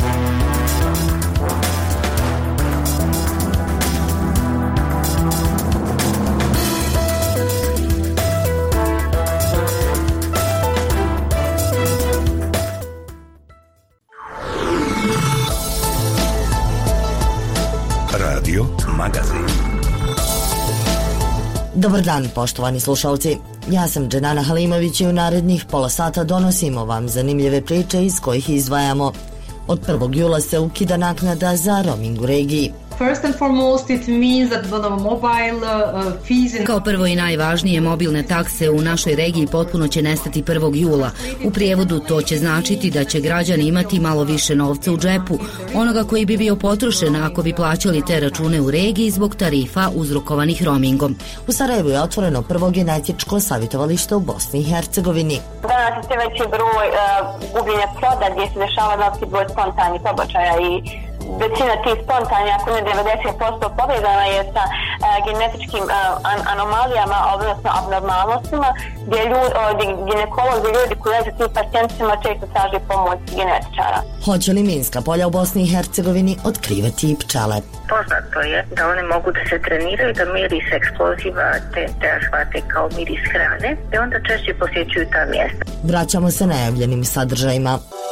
Dobar dan, poštovani slušalci. Ja sam Dženana Halimović i u narednih pola sata donosimo vam zanimljive priče iz kojih izdvajamo. Od prvog jula se ukida naknada za roaming u regiji. First and foremost, it means that the mobile uh, fees in... Kao prvo i najvažnije, mobilne takse u našoj regiji potpuno će nestati prvog jula. U prijevodu to će značiti da će građani imati malo više novca u džepu, onoga koji bi bio potrošen ako bi plaćali te račune u regiji zbog tarifa uzrokovanih roamingom. U Sarajevu je otvoreno prvo genetičko savjetovalište u Bosni i Hercegovini. Danas je sve veći broj uh, gubljenja ploda gdje se dešava veliki broj spontanih pobačaja i većina tih spontanih, ako ne devedeset posto povezana je sa uh, genetičkim uh, an- anomalijama, odnosno abnormalnostima, gdje, ljud, uh, gdje ginekolozi, ljudi koji leže tim pacijentima često traže pomoć genetičara. Hoće li minska polja u Bosni i Hercegovini otkrivati i pčele? Poznato je da one mogu da se treniraju, da miris eksploziva te, te shvate kao miris hrane i onda češće posjećuju ta mjesta. Vraćamo se najavljenim sadržajima.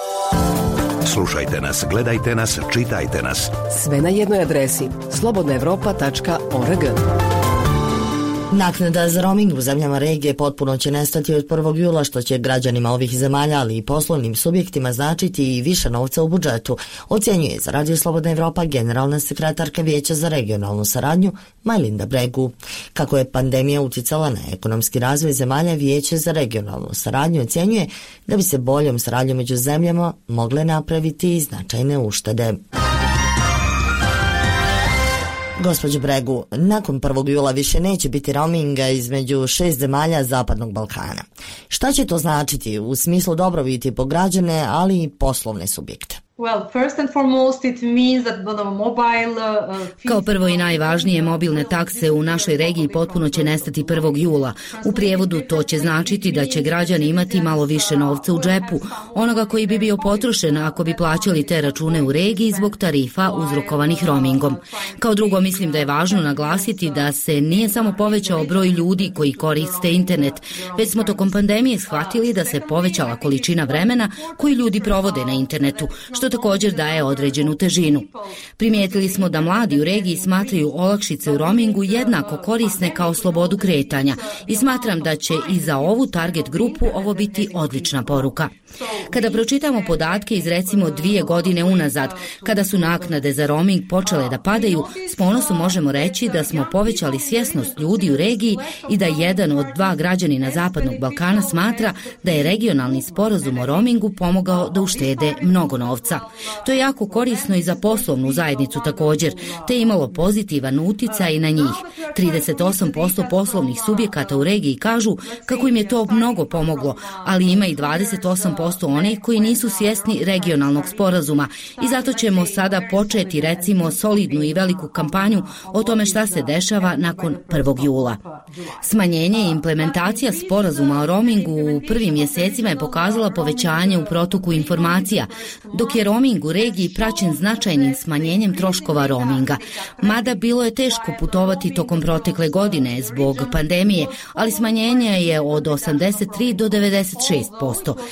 Slušajte nas, gledajte nas, čitajte nas. Sve na jednoj adresi slobodna evropa tačka org. Naknada za roaming u zemljama regije potpuno će nestati od prvog jula, što će građanima ovih zemalja, ali i poslovnim subjektima značiti i više novca u budžetu, ocjenjuje za Radio Slobodna Evropa generalna sekretarka Vijeća za regionalnu saradnju Majlinda Bregu. Kako je pandemija uticala na ekonomski razvoj zemalja, Vijeće za regionalnu saradnju ocjenjuje da bi se boljom saradnjom među zemljama mogle napraviti značajne uštede. Gospođo Bregu, nakon prvog jula više neće biti roaminga između šest zemalja Zapadnog Balkana. Šta će to značiti u smislu dobrobiti po građane, ali i poslovne subjekte? Well, first and foremost, it means that the mobile, uh, Kao prvo i najvažnije, mobilne takse u našoj regiji potpuno će nestati prvog jula. U prijevodu to će značiti da će građani imati malo više novca u džepu, onoga koji bi bio potrošen ako bi plaćali te račune u regiji zbog tarifa uzrokovanih roamingom. Kao drugo, mislim da je važno naglasiti da se nije samo povećao broj ljudi koji koriste internet, već smo tokom pandemije shvatili da se povećala količina vremena koju ljudi provode na internetu, što također daje određenu težinu. Primijetili smo da mladi u regiji smatraju olakšice u roamingu jednako korisne kao slobodu kretanja i smatram da će i za ovu target grupu ovo biti odlična poruka. Kada pročitamo podatke iz recimo dvije godine unazad, kada su naknade za roaming počele da padaju, s ponosom možemo reći da smo povećali svjesnost ljudi u regiji i da jedan od dva građanina Zapadnog Balkana smatra da je regionalni sporazum o roamingu pomogao da uštede mnogo novca. To je jako korisno i za poslovnu zajednicu također, te imalo pozitivan uticaj na njih. trideset osam posto poslovnih subjekata u regiji kažu kako im je to mnogo pomoglo, ali ima i dvadeset osam posto onih koji nisu svjesni regionalnog sporazuma i zato ćemo sada početi recimo solidnu i veliku kampanju o tome šta se dešava nakon prvog jula. Smanjenje i implementacija sporazuma o roamingu u prvim mjesecima je pokazala povećanje u protoku informacija, dok je roaming u regiji praćen značajnim smanjenjem troškova roaminga. Mada bilo je teško putovati tokom protekle godine zbog pandemije, ali smanjenje je od osamdeset tri do devedeset šest posto. Tako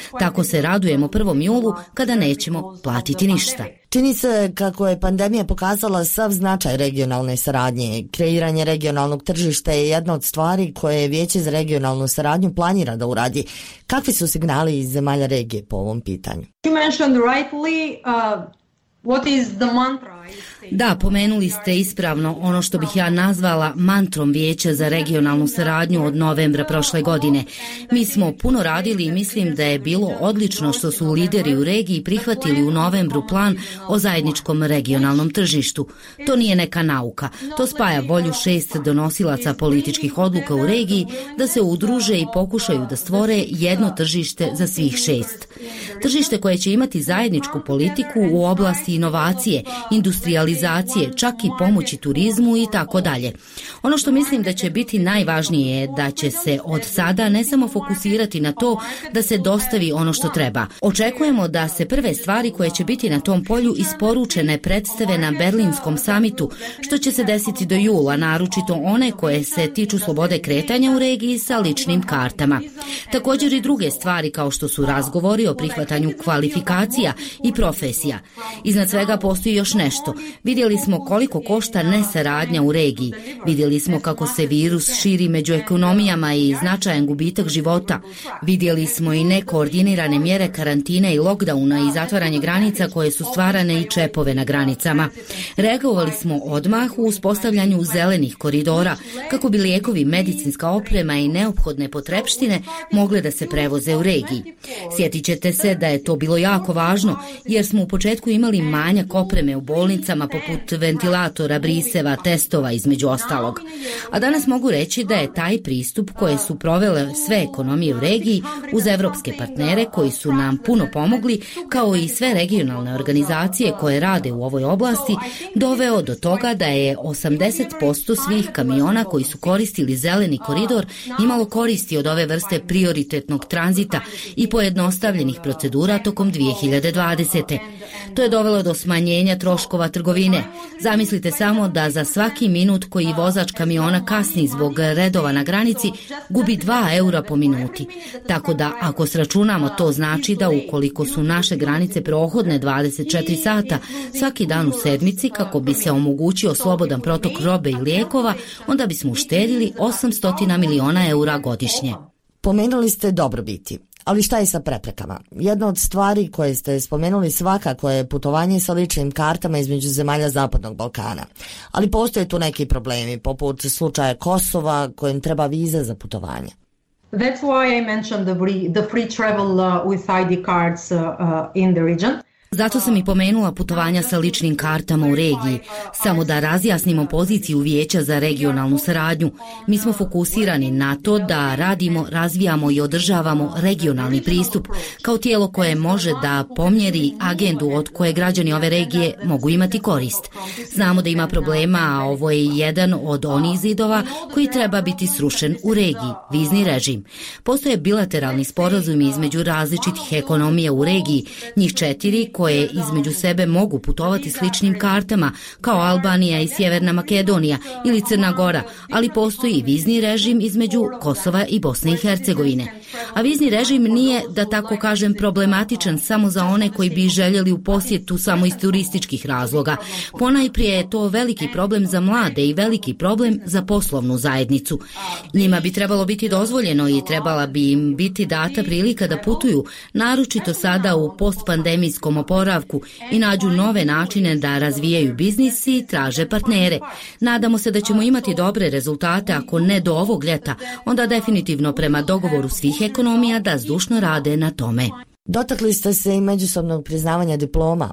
Tako se radujemo prvom julu kada nećemo platiti ništa. Čini se kako je pandemija pokazala sav značaj regionalne saradnje. Kreiranje regionalnog tržišta je jedna od stvari koje Vijeće za regionalnu saradnju planira da uradi. Kakvi su signali iz zemalja regije po ovom pitanju? You mentioned rightly, uh, what is the mantra? Da, pomenuli ste ispravno ono što bih ja nazvala mantrom Vijeća za regionalnu saradnju od novembra prošle godine. Mi smo puno radili i mislim da je bilo odlično što su lideri u regiji prihvatili u novembru plan o zajedničkom regionalnom tržištu. To nije neka nauka, to spaja volju šest donosilaca političkih odluka u regiji da se udruže i pokušaju da stvore jedno tržište za svih šest. Tržište koje će imati zajedničku politiku u oblasti inovacije, industrializacije, čak i pomoći turizmu i tako dalje. Ono što mislim da će biti najvažnije je da će se od sada ne samo fokusirati na to da se dostavi ono što treba. Očekujemo da se prve stvari koje će biti na tom polju isporučene predstave na Berlinskom samitu, što će se desiti do jula, naročito one koje se tiču slobode kretanja u regiji sa ličnim kartama. Također i druge stvari kao što su razgovori o prihvatanju kvalifikacija i profesija. Iznad svega postoji još nešto. Vidjeli smo koliko košta nesaradnja u regiji. Vidjeli smo kako se virus širi među ekonomijama i značajan gubitak života. Vidjeli smo i nekoordinirane mjere karantine i lockdowna i zatvaranje granica koje su stvarane i čepove na granicama. Reagovali smo odmah u uspostavljanju zelenih koridora kako bi lijekovi, medicinska oprema i neophodne potrepštine mogle da se prevoze u regiji. Sjetit ćete se da je to bilo jako važno jer smo u početku imali manjak opreme u bolnicama poput ventilatora, briseva, testova između ostalog. A danas mogu reći da je taj pristup koje su provele sve ekonomije u regiji uz evropske partnere koji su nam puno pomogli, kao i sve regionalne organizacije koje rade u ovoj oblasti, doveo do toga da je osamdeset posto svih kamiona koji su koristili zeleni koridor imalo koristi od ove vrste prioritetnog tranzita i pojednostavljenih procedura tokom dvije hiljade dvadesete. To je dovelo do smanjenja troškova trgovine. Zamislite samo da za svaki minut koji vozač kamiona kasni zbog redova na granici gubi dva eura po minuti. Tako da ako sračunamo, to znači da ukoliko su naše granice prohodne dvadeset četiri sata svaki dan u sedmici kako bi se omogućio slobodan protok robe i lijekova, onda bismo uštedili osamsto miliona eura godišnje. Pomenuli ste dobrobiti. Ali šta je sa preprekama? Jedna od stvari koje ste spomenuli svakako je putovanje sa ličnim kartama između zemalja Zapadnog Balkana. Ali postoje tu neki problemi, poput slučaja Kosova kojem treba viza za putovanje. That's why I mentioned the free, the free travel uh, with I D cards uh, uh, in the region. Zato sam i pomenula putovanja sa ličnim kartama u regiji. Samo da razjasnimo poziciju Vijeća za regionalnu saradnju. Mi smo fokusirani na to da radimo, razvijamo i održavamo regionalni pristup kao tijelo koje može da pomjeri agendu od koje građani ove regije mogu imati korist. Znamo da ima problema, a ovo je jedan od onih zidova koji treba biti srušen u regiji, vizni režim. Postoje bilateralni sporazumi između različitih ekonomija u regiji, njih četiri koje između sebe mogu putovati s ličnim kartama, kao Albanija i Sjeverna Makedonija ili Crna Gora, ali postoji i vizni režim između Kosova i Bosne i Hercegovine. A vizni režim nije, da tako kažem, problematičan samo za one koji bi željeli u posjetu samo iz turističkih razloga. Ponajprije je to veliki problem za mlade i veliki problem za poslovnu zajednicu. Njima bi trebalo biti dozvoljeno i trebala bi im biti data prilika da putuju, naročito sada u postpandemijskom oporavku, i nađu nove načine da razvijaju biznis i traže partnere. Nadamo se da ćemo imati dobre rezultate, ako ne do ovog ljeta, onda definitivno prema dogovoru svih ekonomija da zdušno rade na tome. Dotakli ste se i međusobnog priznavanja diploma.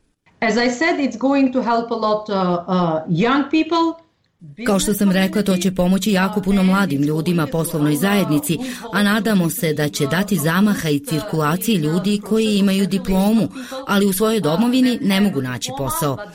As I said, it's going to help a lot uh, uh, young people. Kao što sam rekla, to će pomoći jako puno mladim ljudima, poslovnoj zajednici, a nadamo se da će dati zamaha i cirkulaciji ljudi koji imaju diplomu, ali u svojoj domovini ne mogu naći posao.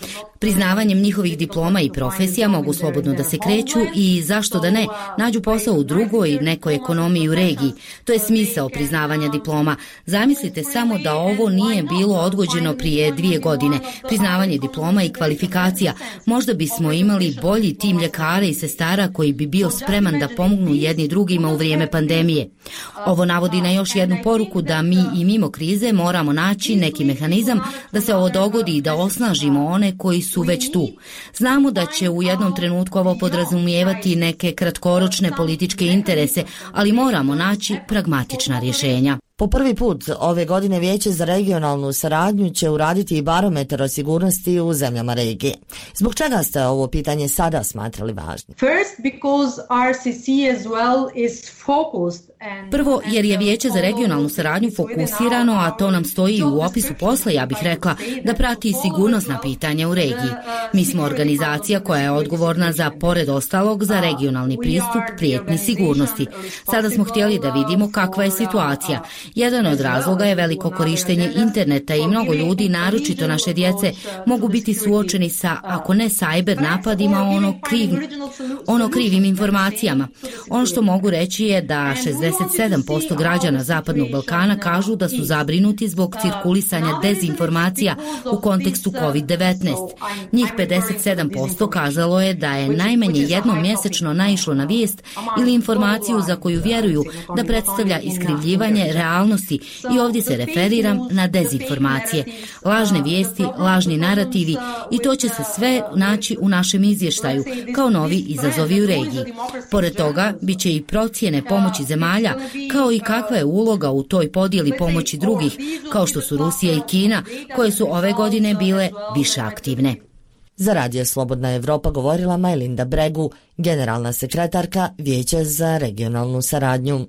Priznavanjem njihovih diploma i profesija mogu slobodno da se kreću i, zašto da ne, nađu posao u drugoj nekoj ekonomiji u regiji. To je smisao priznavanja diploma. Zamislite samo da ovo nije bilo odgođeno prije dvije godine. Priznavanje diploma i kvalifikacija. Možda bismo imali bolji tim ljekara i sestara koji bi bio spreman da pomognu jedni drugima u vrijeme pandemije. Ovo navodi na još jednu poruku da mi i mimo krize moramo naći neki mehanizam da se ovo dogodi i da osnažimo one koji su već tu. Znamo da će u jednom trenutku ovo podrazumijevati neke kratkoročne političke interese, ali moramo naći pragmatična rješenja. Po prvi put ove godine Vijeće za regionalnu saradnju će uraditi i barometar o sigurnosti u zemljama regije. Zbog čega ste ovo pitanje sada smatrali važnim? First, because R C C as well is focused. Prvo, jer je Vijeće za regionalnu saradnju fokusirano, a to nam stoji u opisu posla, ja bih rekla, da prati sigurnosna pitanja u regiji. Mi smo organizacija koja je odgovorna za, pored ostalog, za regionalni pristup prijetnji sigurnosti. Sada smo htjeli da vidimo kakva je situacija. Jedan od razloga je veliko korištenje interneta i mnogo ljudi, naročito naše djece, mogu biti suočeni sa, ako ne cyber napadima, ono, kriv, ono krivim informacijama. Ono što mogu reći je da šezdeset sedam posto građana Zapadnog Balkana kažu da su zabrinuti zbog cirkulisanja dezinformacija u kontekstu kovid devetnaest. Njih pedeset sedam posto kazalo je da je najmanje jednom mjesečno naišlo na vijest ili informaciju za koju vjeruju da predstavlja iskrivljivanje realnosti, i ovdje se referiram na dezinformacije, lažne vijesti, lažni narativi, i to će se sve naći u našem izvještaju kao novi izazovi u regiji. Pored toga, bit će i procjene pomoći zemalja, kao i kakva je uloga u toj podjeli pomoći drugih, kao što su Rusija i Kina, koje su ove godine bile više aktivne. Za Radio Slobodna Evropa govorila Majlinda Bregu, generalna sekretarka Vijeća za regionalnu saradnju.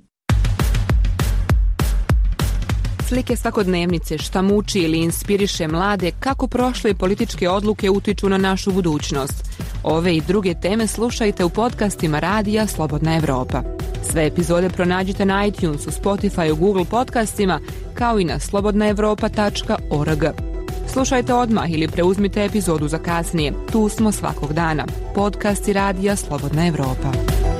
Slike svakodnevnice, šta muči ili inspiriše mlade, kako prošle političke odluke utiču na našu budućnost. Ove i druge teme slušajte u podcastima Radija Slobodna Evropa. Sve epizode pronađite na iTunesu, Spotify, Google podcastima, kao i na slobodna evropa tačka org. Slušajte odmah ili preuzmite epizodu za kasnije. Tu smo svakog dana. Podcasti Radija Slobodna Evropa.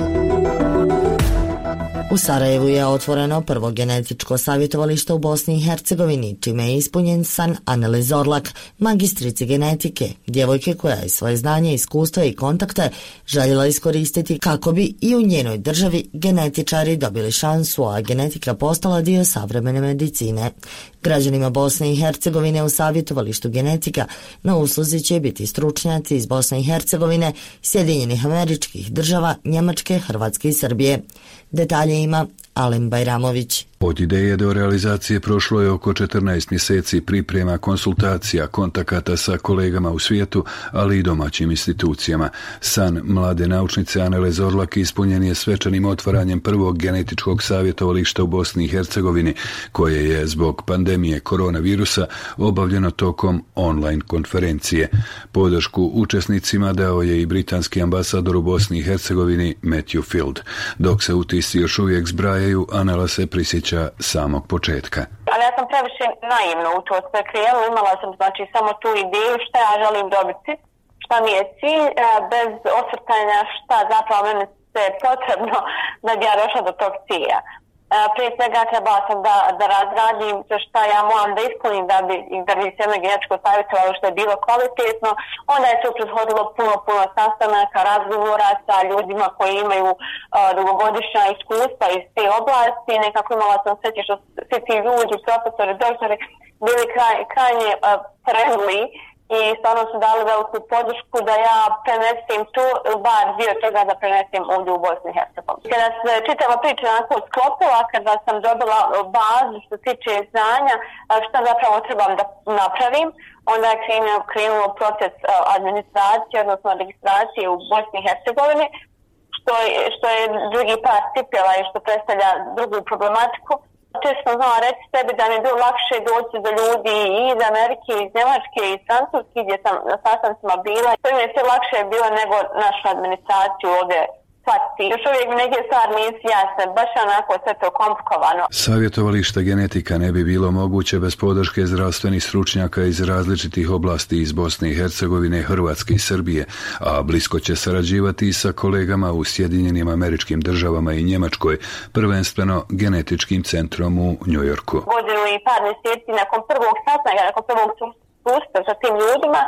U Sarajevu je otvoreno prvo genetičko savjetovalište u Bosni i Hercegovini, čime je ispunjen san Anele Zorlak, magistrice genetike, djevojke koja je svoje znanje, iskustva i kontakte željela iskoristiti kako bi i u njenoj državi genetičari dobili šansu, a genetika postala dio savremene medicine. Građanima Bosne i Hercegovine u savjetovalištu genetika na usluzi će biti stručnjaci iz Bosne i Hercegovine, Sjedinjenih Američkih Država, Njemačke, Hrvatske i Srbije. Detalje ima Alen Bajramović. Od ideje do realizacije prošlo je oko četrnaest mjeseci priprema, konsultacija, kontakata sa kolegama u svijetu, ali i domaćim institucijama. San mlade naučnice Anele Zorlak ispunjen je svečanim otvaranjem prvog genetičkog savjetovališta u Bosni i Hercegovini, koje je zbog pandemije koronavirusa obavljeno tokom online konferencije. Podršku učesnicima dao je i britanski ambasador u Bosni i Hercegovini Matthew Field. Dok se utisci još uvijek zbrajaju, Anela se prisjeća samog početka. Ali ja sam previše naivno u to sve krenula, imala sam znači samo tu ideju šta ja želim dobiti, šta mi je cilj, bez osvrtanja šta zapravo meni se je potrebno da bi ja došla do tog cilja. Prije svega trebala sam da, da razradim šta ja moram da ispunim da bi, da bi se jedno genetičko savjetovalo što je bilo kvalitetno. Onda je tu prethodilo puno, puno sastanaka, razgovora sa ljudima koji imaju uh, dugogodišnja iskustva iz te oblasti. Nekako imala sam sreće što svi ti ljudi, profesori, doktori, bili kraj, krajnje uh, friendly i stvarno su dali veliku podršku da ja prenesem to, bar dio toga da prenesem ovdje u Bosni i Hercegovini. Kada se čitava priča onako sklopila, kada sam dobila bazu što se tiče znanja, šta zapravo trebam da napravim, onda je krenuo, krenuo proces administracije, odnosno registracije u Bosni i Hercegovini, što je, što je drugi par cipela i što predstavlja drugu problematiku. Često znala reći sebi da mi je bilo lakše doći do ljudi i iz Amerike, iz Njemačke, iz Francuske, gdje sam na sastancima bila. To mi je sve lakše bilo nego našu administraciju ovdje shvatiti. Još uvijek neke stvari nisu jasne, baš onako sve to komplikovano. Savjetovalište genetika ne bi bilo moguće bez podrške zdravstvenih stručnjaka iz različitih oblasti iz Bosne i Hercegovine, Hrvatske i Srbije, a blisko će sarađivati i sa kolegama u Sjedinjenim Američkim Državama i Njemačkoj, prvenstveno genetičkim centrom u Njujorku. Godinu i par mjeseci nakon prvog sastanka, nakon prvog susreta sa tim ljudima,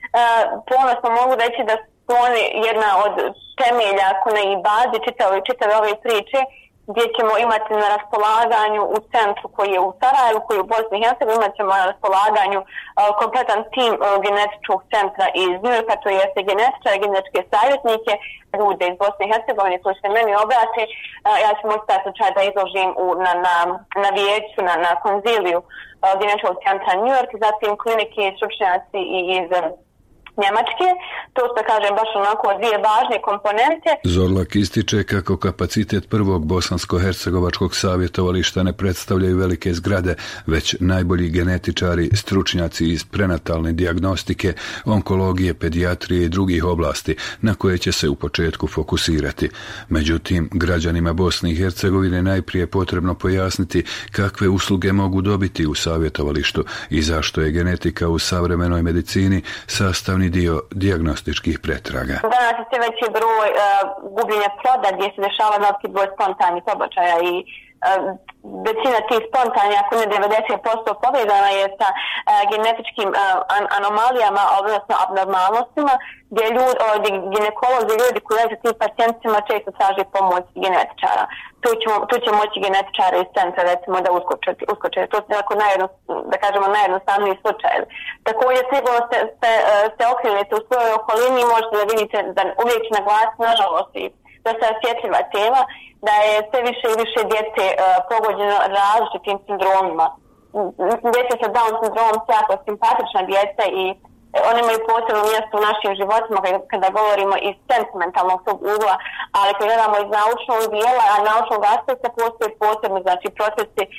ponosno mogu reći da su oni jedna od temelja kone i bazi čitave, čitave ove priče, gdje ćemo imati na raspolaganju u centru koji je u Sarajevu, koji je u Bosni i Hercegovini, imat ćemo na raspolaganju uh, kompletan tim uh, genetičkog centra iz Njujorka, to jeste genetičare, genetičke savjetnike, ljude iz Bosne i Hercegovine koji se meni obrate. Uh, ja ću moći taj slučaj da izložim u, na, na, na vijeću, na, na konziliju uh, genetičkog centra Njujork, zatim klinike i stručnjaci iz Njemačke. To što kažem baš onako dvije važne komponente. Zorlak ističe kako kapacitet prvog bosansko-hercegovačkog savjetovališta ne predstavljaju velike zgrade, već najbolji genetičari, stručnjaci iz prenatalne dijagnostike, onkologije, pedijatrije i drugih oblasti na koje će se u početku fokusirati. Međutim, građanima Bosne i Hercegovine najprije potrebno pojasniti kakve usluge mogu dobiti u savjetovalištu i zašto je genetika u savremenoj medicini sastavni dio dijagnostičkih pretraga. Danas je sve veći broj uh, gubljenja ploda gdje se dešava veliki broj spontanih pobačaja i uh, većina tih spontanih, ako ne devedeset posto povezana je sa uh, genetičkim uh, an- anomalijama, odnosno abnormalnostima, gdje, ljud, uh, gdje ginekolozi, ljudi koji leže tim pacijentima često traže pomoć genetičara. Tu, ćemo, tu će moći genetičari iz centra recimo da uskoče. uskoče. To je jako najedno, da kažemo najjednostavniji slučaj. Također sigurno se, se, se okrenete u svojoj okolini i možete da vidite da uvijek će naglasiti, nažalost, i da se osjetljiva tema, da je sve više i više djece uh, pogođeno različitim sindromima. Djeca sa Down sindromom su jako simpatična djeca i oni imaju posebno mjesto u našim životima kada govorimo iz sentimentalnog tog ugla, ali kada gledamo iz naučnog dijela, a naučnog aspekta postoje posebno, znači procesi uh,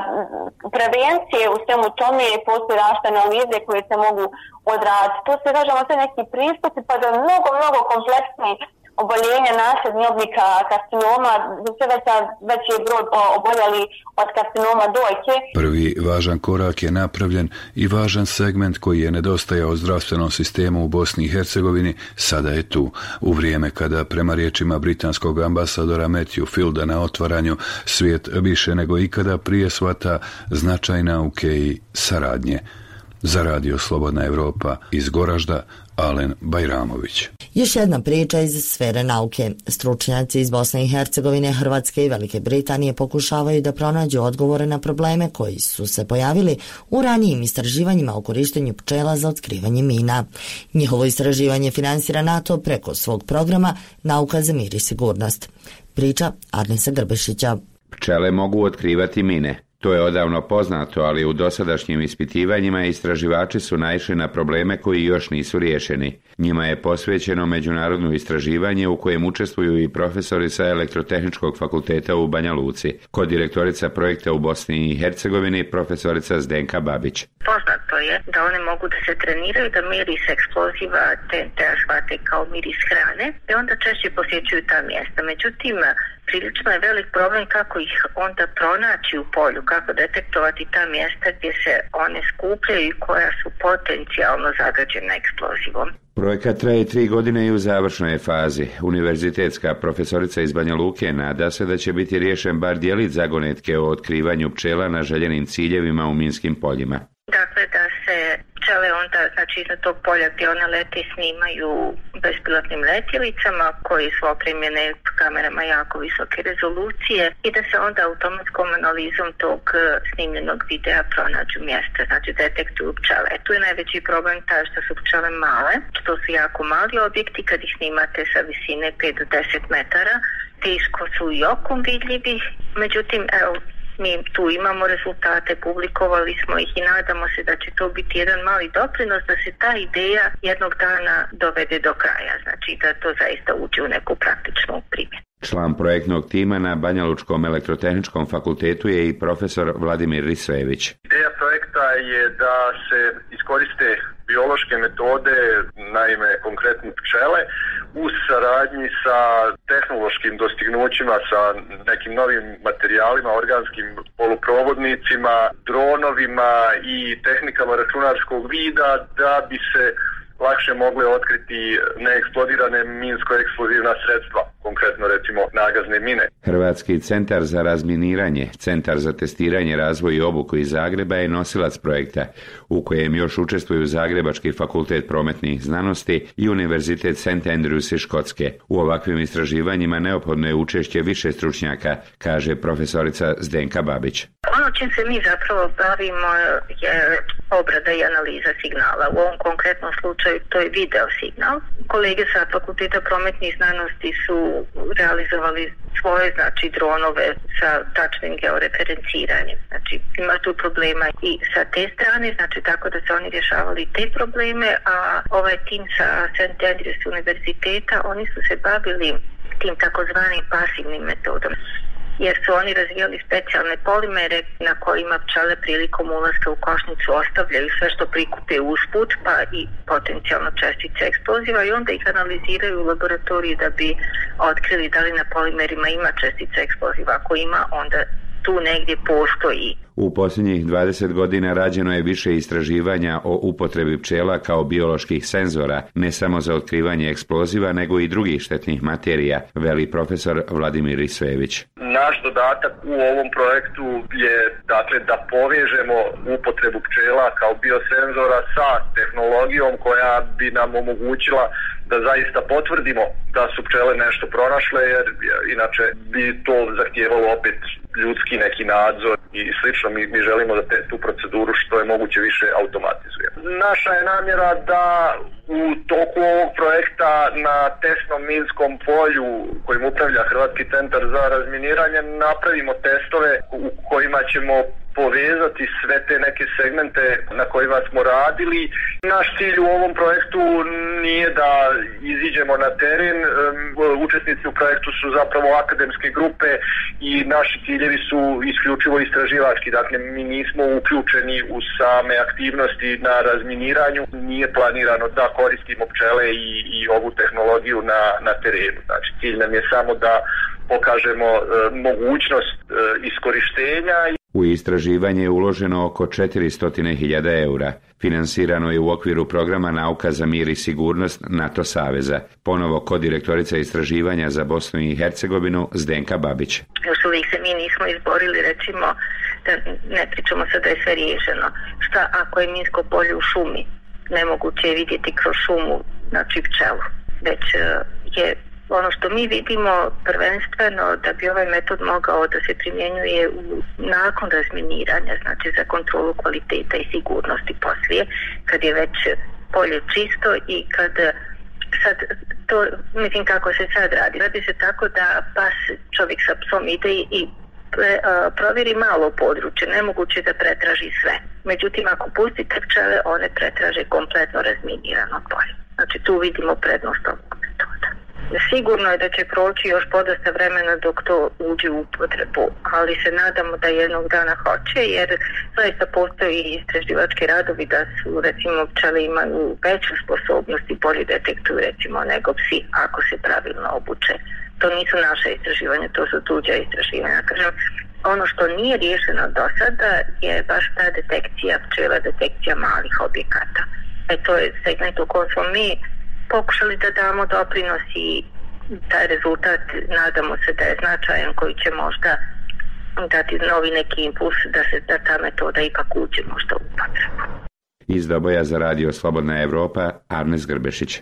prevencije u svemu tome, postoje različite analize koje se mogu odraditi. To se kažemo sve neki pristupi pa do mnogo, mnogo kompleksnih oboljenja nasljednih oblika karcinoma, sve veći je broj oboljeli od karcinoma dojke. Prvi važan korak je napravljen i važan segment koji je nedostajao zdravstvenom sistemu u Bosni i Hercegovini sada je tu, u vrijeme kada prema riječima britanskog ambasadora Matthew Fielda na otvaranju svijet više nego ikada prije shvata značaj nauke i saradnje. Za Radio Slobodna Evropa iz Goražda, Alen Bajramović. Još jedna priča iz sfere nauke. Stručnjaci iz Bosne i Hercegovine, Hrvatske i Velike Britanije pokušavaju da pronađu odgovore na probleme koji su se pojavili u ranijim istraživanjima o korištenju pčela za otkrivanje mina. Njihovo istraživanje finansira NATO preko svog programa Nauka za mir i sigurnost. Priča Arnesa Grbešića. Pčele mogu otkrivati mine. To je odavno poznato, ali u dosadašnjim ispitivanjima istraživači su naišli na probleme koji još nisu riješeni. Njima je posvećeno međunarodno istraživanje u kojem učestvuju i profesori sa Elektrotehničkog fakulteta u Banja Luci, kodirektorica projekta u Bosni i Hercegovini, profesorica Zdenka Babić. Poznato je da one mogu da se treniraju da miris eksploziva te, te shvate kao miris hrane i onda češće posjećuju ta mjesta. Međutim, prilično je velik problem kako ih onda pronaći u polju, kako detektovati ta mjesta gdje se one skupljaju i koja su potencijalno zagađena eksplozivom. Projekat traje tri godine i u završnoj je fazi. Univerzitetska profesorica iz Banja Luke nada se da će biti riješen bar djelić zagonetke o otkrivanju pčela na željenim ciljevima u minskim poljima. Dakle, da se pčele onda, znači iznad tog polja gdje one lete, snimaju bespilotnim letjelicama koji su opremljene kamerama jako visoke rezolucije i da se onda automatskom analizom tog snimljenog videa pronađu mjesta, znači detektuju pčele. Tu je najveći problem taj što su pčele male, što su jako mali objekti kad ih snimate sa visine pet do deset metara, teško su i okom vidljivi, međutim, evo, mi tu imamo rezultate, publikovali smo ih i nadamo se da će to biti jedan mali doprinos da se ta ideja jednog dana dovede do kraja, znači da to zaista uđe u neku praktičnu primjenu. Član projektnog tima na Banja Lučkom elektrotehničkom fakultetu je i profesor Vladimir Risvejević. Ideja projekta je da se iskoriste biološke metode, naime konkretno pčele, u saradnji sa tehnološkim dostignućima, sa nekim novim materijalima, organskim poluprovodnicima, dronovima i tehnikama računarskog vida da bi se lakše mogle otkriti neeksplodirane minsko-eksplozivna sredstva, konkretno recimo nagazne mine. Hrvatski centar za razminiranje, Centar za testiranje, razvoj i obuku iz Zagreba je nosilac projekta, u kojem još učestvuju Zagrebački fakultet prometnih znanosti i Univerzitet Saint Andrews iz Škotske. U ovakvim istraživanjima neophodno je učešće više stručnjaka, kaže profesorica Zdenka Babić. Ono čim se mi zapravo bavimo je obrada i analiza signala. U ovom konkretnom slučaju to je video signal. Kolege sa Fakulteta prometnih znanosti su realizovali svoje, znači, dronove sa tačnim georeferenciranjem. Znači, ima tu problema i sa te strane, znači tako da su oni rješavali te probleme, a ovaj tim sa Saint Andrews univerziteta, oni su se bavili tim takozvanim pasivnim metodom, jer su oni razvijali specijalne polimere na kojima pčele prilikom ulaska u košnicu ostavljaju sve što prikupe usput, pa i potencijalno čestice eksploziva, i onda ih analiziraju u laboratoriji da bi otkrili da li na polimerima ima čestice eksploziva. Ako ima, onda tu negdje postoji. U posljednjih dvadeset godina rađeno je više istraživanja o upotrebi pčela kao bioloških senzora, ne samo za otkrivanje eksploziva, nego i drugih štetnih materija, veli profesor Vladimir Isvejević. Naš dodatak u ovom projektu je, dakle, da povežemo upotrebu pčela kao biosenzora sa tehnologijom koja bi nam omogućila da zaista potvrdimo da su pčele nešto pronašle, jer inače bi to zahtijevalo opet ljudski neki nadzor i slično. Mi, mi želimo da te, tu proceduru što je moguće više automatizujemo. Naša je namjera da u toku ovog projekta na testnom minskom polju kojim upravlja Hrvatski centar za razminiranje napravimo testove u kojima ćemo povezati sve te neke segmente na kojima smo radili. Naš cilj u ovom projektu nije da iziđemo na teren. Učesnici u projektu su zapravo akademske grupe i naši ciljevi su isključivo istraživački. Dakle, mi nismo uključeni u same aktivnosti na razminiranju. Nije planirano da koristimo pčele i, i ovu tehnologiju na, na terenu. Znači, cilj nam je samo da pokažemo e, mogućnost e, iskorištenja. U istraživanje je uloženo oko četiristo hiljada eura. Finansirano je u okviru programa Nauka za mir i sigurnost NATO saveza. Ponovo kod direktorica istraživanja za Bosnu i Hercegovinu Zdenka Babić. Još uvijek se mi nismo izborili, recimo, da ne pričamo sad da je sve riješeno. Šta ako je minsko polje u šumi? Nemoguće je vidjeti kroz šumu, znači pčelu. Već je ono što mi vidimo prvenstveno da bi ovaj metod mogao da se primjenjuje u, nakon razminiranja, znači za kontrolu kvaliteta i sigurnosti poslije, kad je već polje čisto i kad sad to, mislim kako se sad radi, radi se tako da pas, čovjek sa psom ide i pre, a, provjeri malo područje, nemoguće da pretraži sve. Međutim, ako pustite pčele, one pretraže kompletno razminirano polje. Znači tu vidimo prednost ovog metoda. Sigurno je da će proći još podosta vremena dok to uđe u upotrebu, ali se nadamo da jednog dana hoće, jer zaista postoji istraživački radovi da su, recimo, pčele imaju veću sposobnost i bolje detektuju, recimo, nego psi ako se pravilno obuče. To nisu naše istraživanja, to su tuđa istraživanja. Kažem, ono što nije riješeno do sada je baš ta detekcija pčela, detekcija malih objekata. E to je segment u kojem smo mi pokušali da damo doprinos i taj rezultat, nadamo se da je značajan, koji će možda dati novi neki impuls da se da ta metoda ipak uđe možda u upotrebu. Iz Doboja za radio Slobodna Evropa, Arnes Grbešić.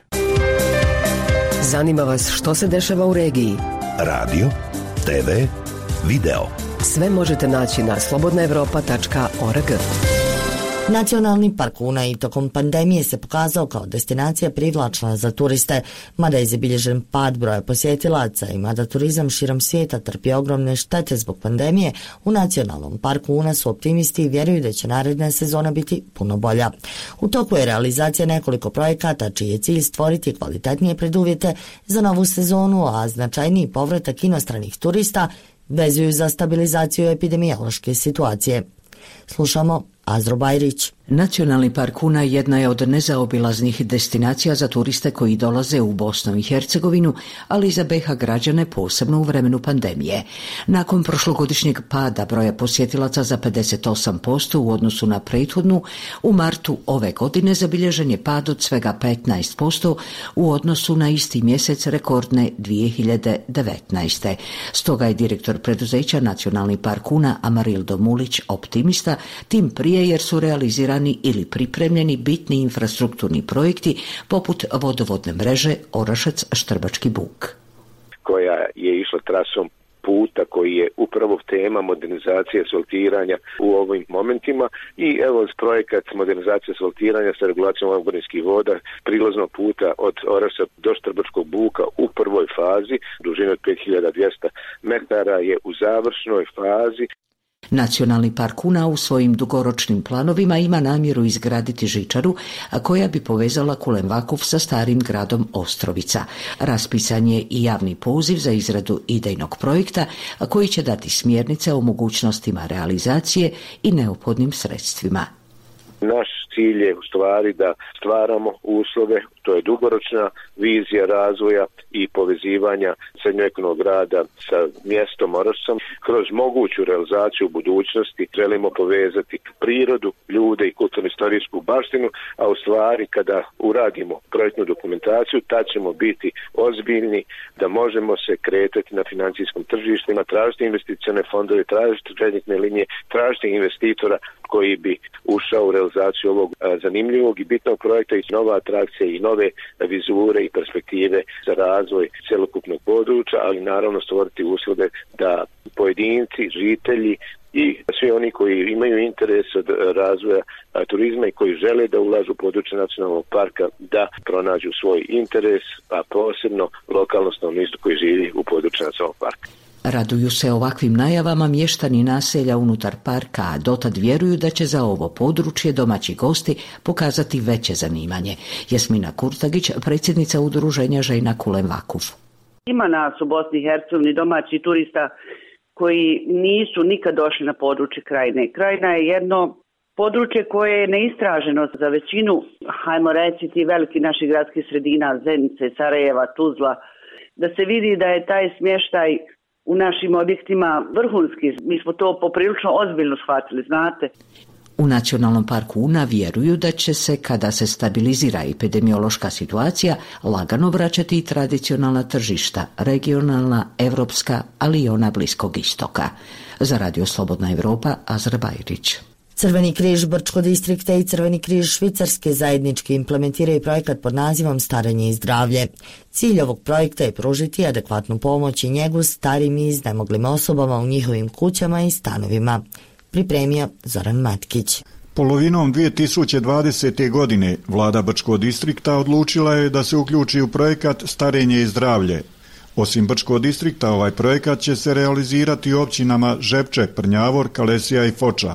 Zanima vas što se dešava u regiji? Radio, te ve, video. Sve možete naći na slobodna evropa tačka org. Nacionalni park Una i tokom pandemije se pokazao kao destinacija privlačna za turiste, mada je zabilježen pad broja posjetilaca i mada turizam širom svijeta trpi ogromne štete zbog pandemije, u Nacionalnom parku Una su optimisti i vjeruju da će naredna sezona biti puno bolja. U toku je realizacija nekoliko projekata čiji je cilj stvoriti kvalitetnije preduvjete za novu sezonu, a značajniji povratak inostranih turista vezuju za stabilizaciju epidemiološke situacije. Slušamo Azro Bajrić. Nacionalni park Una jedna je od nezaobilaznih destinacija za turiste koji dolaze u Bosnu i Hercegovinu, ali i za be ha građane, posebno u vremenu pandemije. Nakon prošlogodišnjeg pada broja posjetilaca za pedeset osam posto u odnosu na prethodnu, u martu ove godine zabilježen je pad od svega petnaest posto u odnosu na isti mjesec rekordne dvije hiljade devetnaeste. Stoga je direktor preduzeća Nacionalni park Una Amarildo Mulić optimista, tim prije jer su realizirani ili pripremljeni bitni infrastrukturni projekti poput vodovodne mreže Orašac-Štrbački buk, koja je išla trasom puta koji je upravo tema modernizacije asfaltiranja u ovim momentima i evo projekat modernizacije asfaltiranja sa regulacijom oborinskih voda prilaznog puta od Orašca do Štrbačkog buka u prvoj fazi, dužine od pet hiljada dvjesto metara je u završnoj fazi. Nacionalni park Una u svojim dugoročnim planovima ima namjeru izgraditi žičaru koja bi povezala Kulen Vakuf sa starim gradom Ostrovica. Raspisan je i javni poziv za izradu idejnog projekta koji će dati smjernice o mogućnostima realizacije i neophodnim sredstvima. Naš cilj je u stvari da stvaramo uslove, to je dugoročna vizija razvoja i povezivanja srednjovekovnog grada sa mjestom Orašcom. Kroz moguću realizaciju u budućnosti želimo povezati prirodu, ljude i kulturno-istorijsku baštinu, a u stvari kada uradimo projektnu dokumentaciju, tad ćemo biti ozbiljni da možemo se kretati na financijskom tržištima, tražiti investicione fondove, tražiti kreditne linije, tražiti investitora koji bi ušao u realizaciju ovog zanimljivog i bitnog projekta i nova atrakcija i nove vizure i perspektive za razvoj cjelokupnog područja, ali naravno stvoriti uslove da pojedinci, žitelji i svi oni koji imaju interes od razvoja turizma i koji žele da ulažu u područje nacionalnog parka da pronađu svoj interes, a posebno lokalno stanovništvo koji živi u području nacionalnog parka. Raduju se ovakvim najavama mještani naselja unutar parka, a dotad vjeruju da će za ovo područje domaći gosti pokazati veće zanimanje. Jasmina Kurtagić, predsjednica udruženja žena Kulen Vakuf. Ima nas u Bosni i Hercegovini domaći turista koji nisu nikad došli na područje Krajine. Krajina je jedno područje koje je neistraženo za većinu, hajmo reći, ti veliki naših gradskih sredina, Zenice, Sarajeva, Tuzla, da se vidi da je taj smještaj u našim objektima vrhunski. Mi smo to poprilično ozbiljno shvatili, znate. U Nacionalnom parku Una vjeruju da će se, kada se stabilizira epidemiološka situacija, lagano vraćati i tradicionalna tržišta, regionalna, evropska, ali i ona Bliskog istoka. Za Radio Slobodna Evropa, Azra Bajrić. Crveni križ Brčko distrikta i Crveni križ Švicarske zajednički implementiraju projekat pod nazivom Starenje i zdravlje. Cilj ovog projekta je pružiti adekvatnu pomoć i njegu starim i iznemoglim osobama u njihovim kućama i stanovima. Pripremio Zoran Matkić. Polovinom dvije tisuće dvadesete. godine vlada Brčkog distrikta odlučila je da se uključi u projekat Starenje i zdravlje. Osim Brčkog distrikta, ovaj projekat će se realizirati u općinama Žepče, Prnjavor, Kalesija i Foča.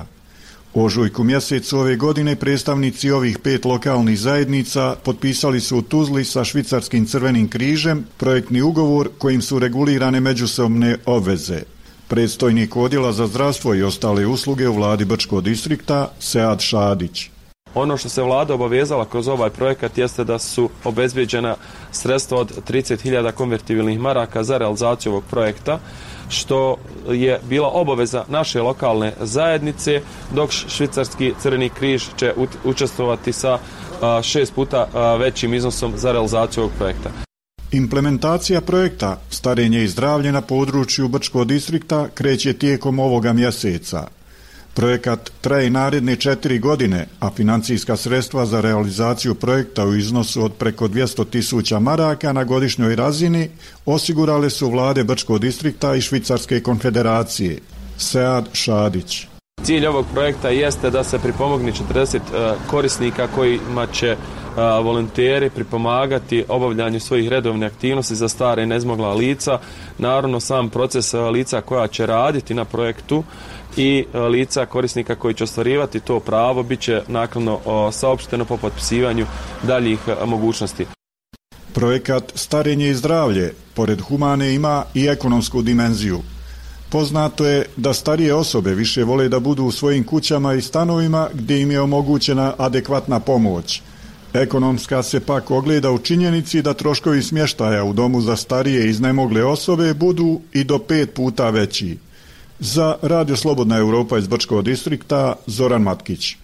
U ožujku mjesecu ove godine predstavnici ovih pet lokalnih zajednica potpisali su u Tuzli sa Švicarskim crvenim križem projektni ugovor kojim su regulirane međusobne obveze. Predstojnik odjela za zdravstvo i ostale usluge u vladi Brčkog distrikta Sead Šadić. Ono što se vlada obavezala kroz ovaj projekat jeste da su obezbeđena sredstva od trideset hiljada konvertibilnih maraka za realizaciju ovog projekta, što je bila obaveza naše lokalne zajednice, dok Švicarski crveni križ će učestvovati sa šest puta većim iznosom za realizaciju ovog projekta. Implementacija projekta Starenje i zdravlje na području Brčkog distrikta kreće tijekom ovoga mjeseca. Projekat traje naredne četiri godine, a financijska sredstva za realizaciju projekta u iznosu od preko dvjesto tisuća maraka na godišnjoj razini osigurale su vlade Brčkog distrikta i Švicarske konfederacije. Sead Šadić. Cilj ovog projekta jeste da se pripomogne četrdeset korisnika kojima će volonteri pripomagati obavljanju svojih redovnih aktivnosti za stare i nezmogla lica. Naravno, sam proces lica koja će raditi na projektu i lica korisnika koji će ostvarivati to pravo bit će naknadno saopšteno po potpisivanju daljih mogućnosti. Projekat Starenje i zdravlje, pored humane, ima i ekonomsku dimenziju. Poznato je da starije osobe više vole da budu u svojim kućama i stanovima gdje im je omogućena adekvatna pomoć. Ekonomska se pak ogleda u činjenici da troškovi smještaja u domu za starije i iznemogle osobe budu i do pet puta veći. Za Radio Slobodna Europa iz Brčkog distrikta, Zoran Matkić.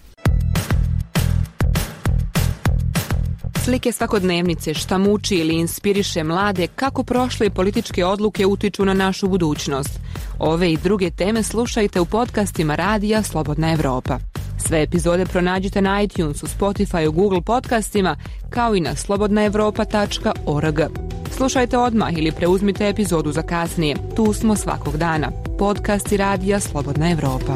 Slike svakodnevnice, šta muči ili inspiriše mlade, kako prošle političke odluke utiču na našu budućnost. Ove i druge teme slušajte u podcastima Radija Slobodna Evropa. Sve epizode pronađite na iTunesu, Spotifyu, Google podcastima, kao i na slobodna evropa tačka org. Slušajte odmah ili preuzmite epizodu za kasnije. Tu smo svakog dana. Podcasti Radija Slobodna Evropa.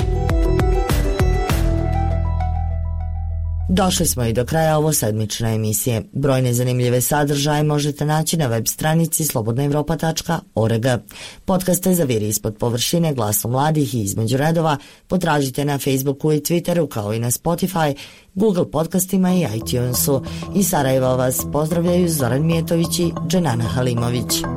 Došli smo i do kraja ovo sedmične emisije. Brojne zanimljive sadržaje možete naći na web stranici slobodna evropa tačka org. Podcaste Zaviri ispod površine, Glasu mladih i Između redova potražite na Facebooku i Twitteru, kao i na Spotify, Google podcastima i iTunesu. Iz Sarajeva vas pozdravljaju Zoran Mijetović i Dženana Halimović.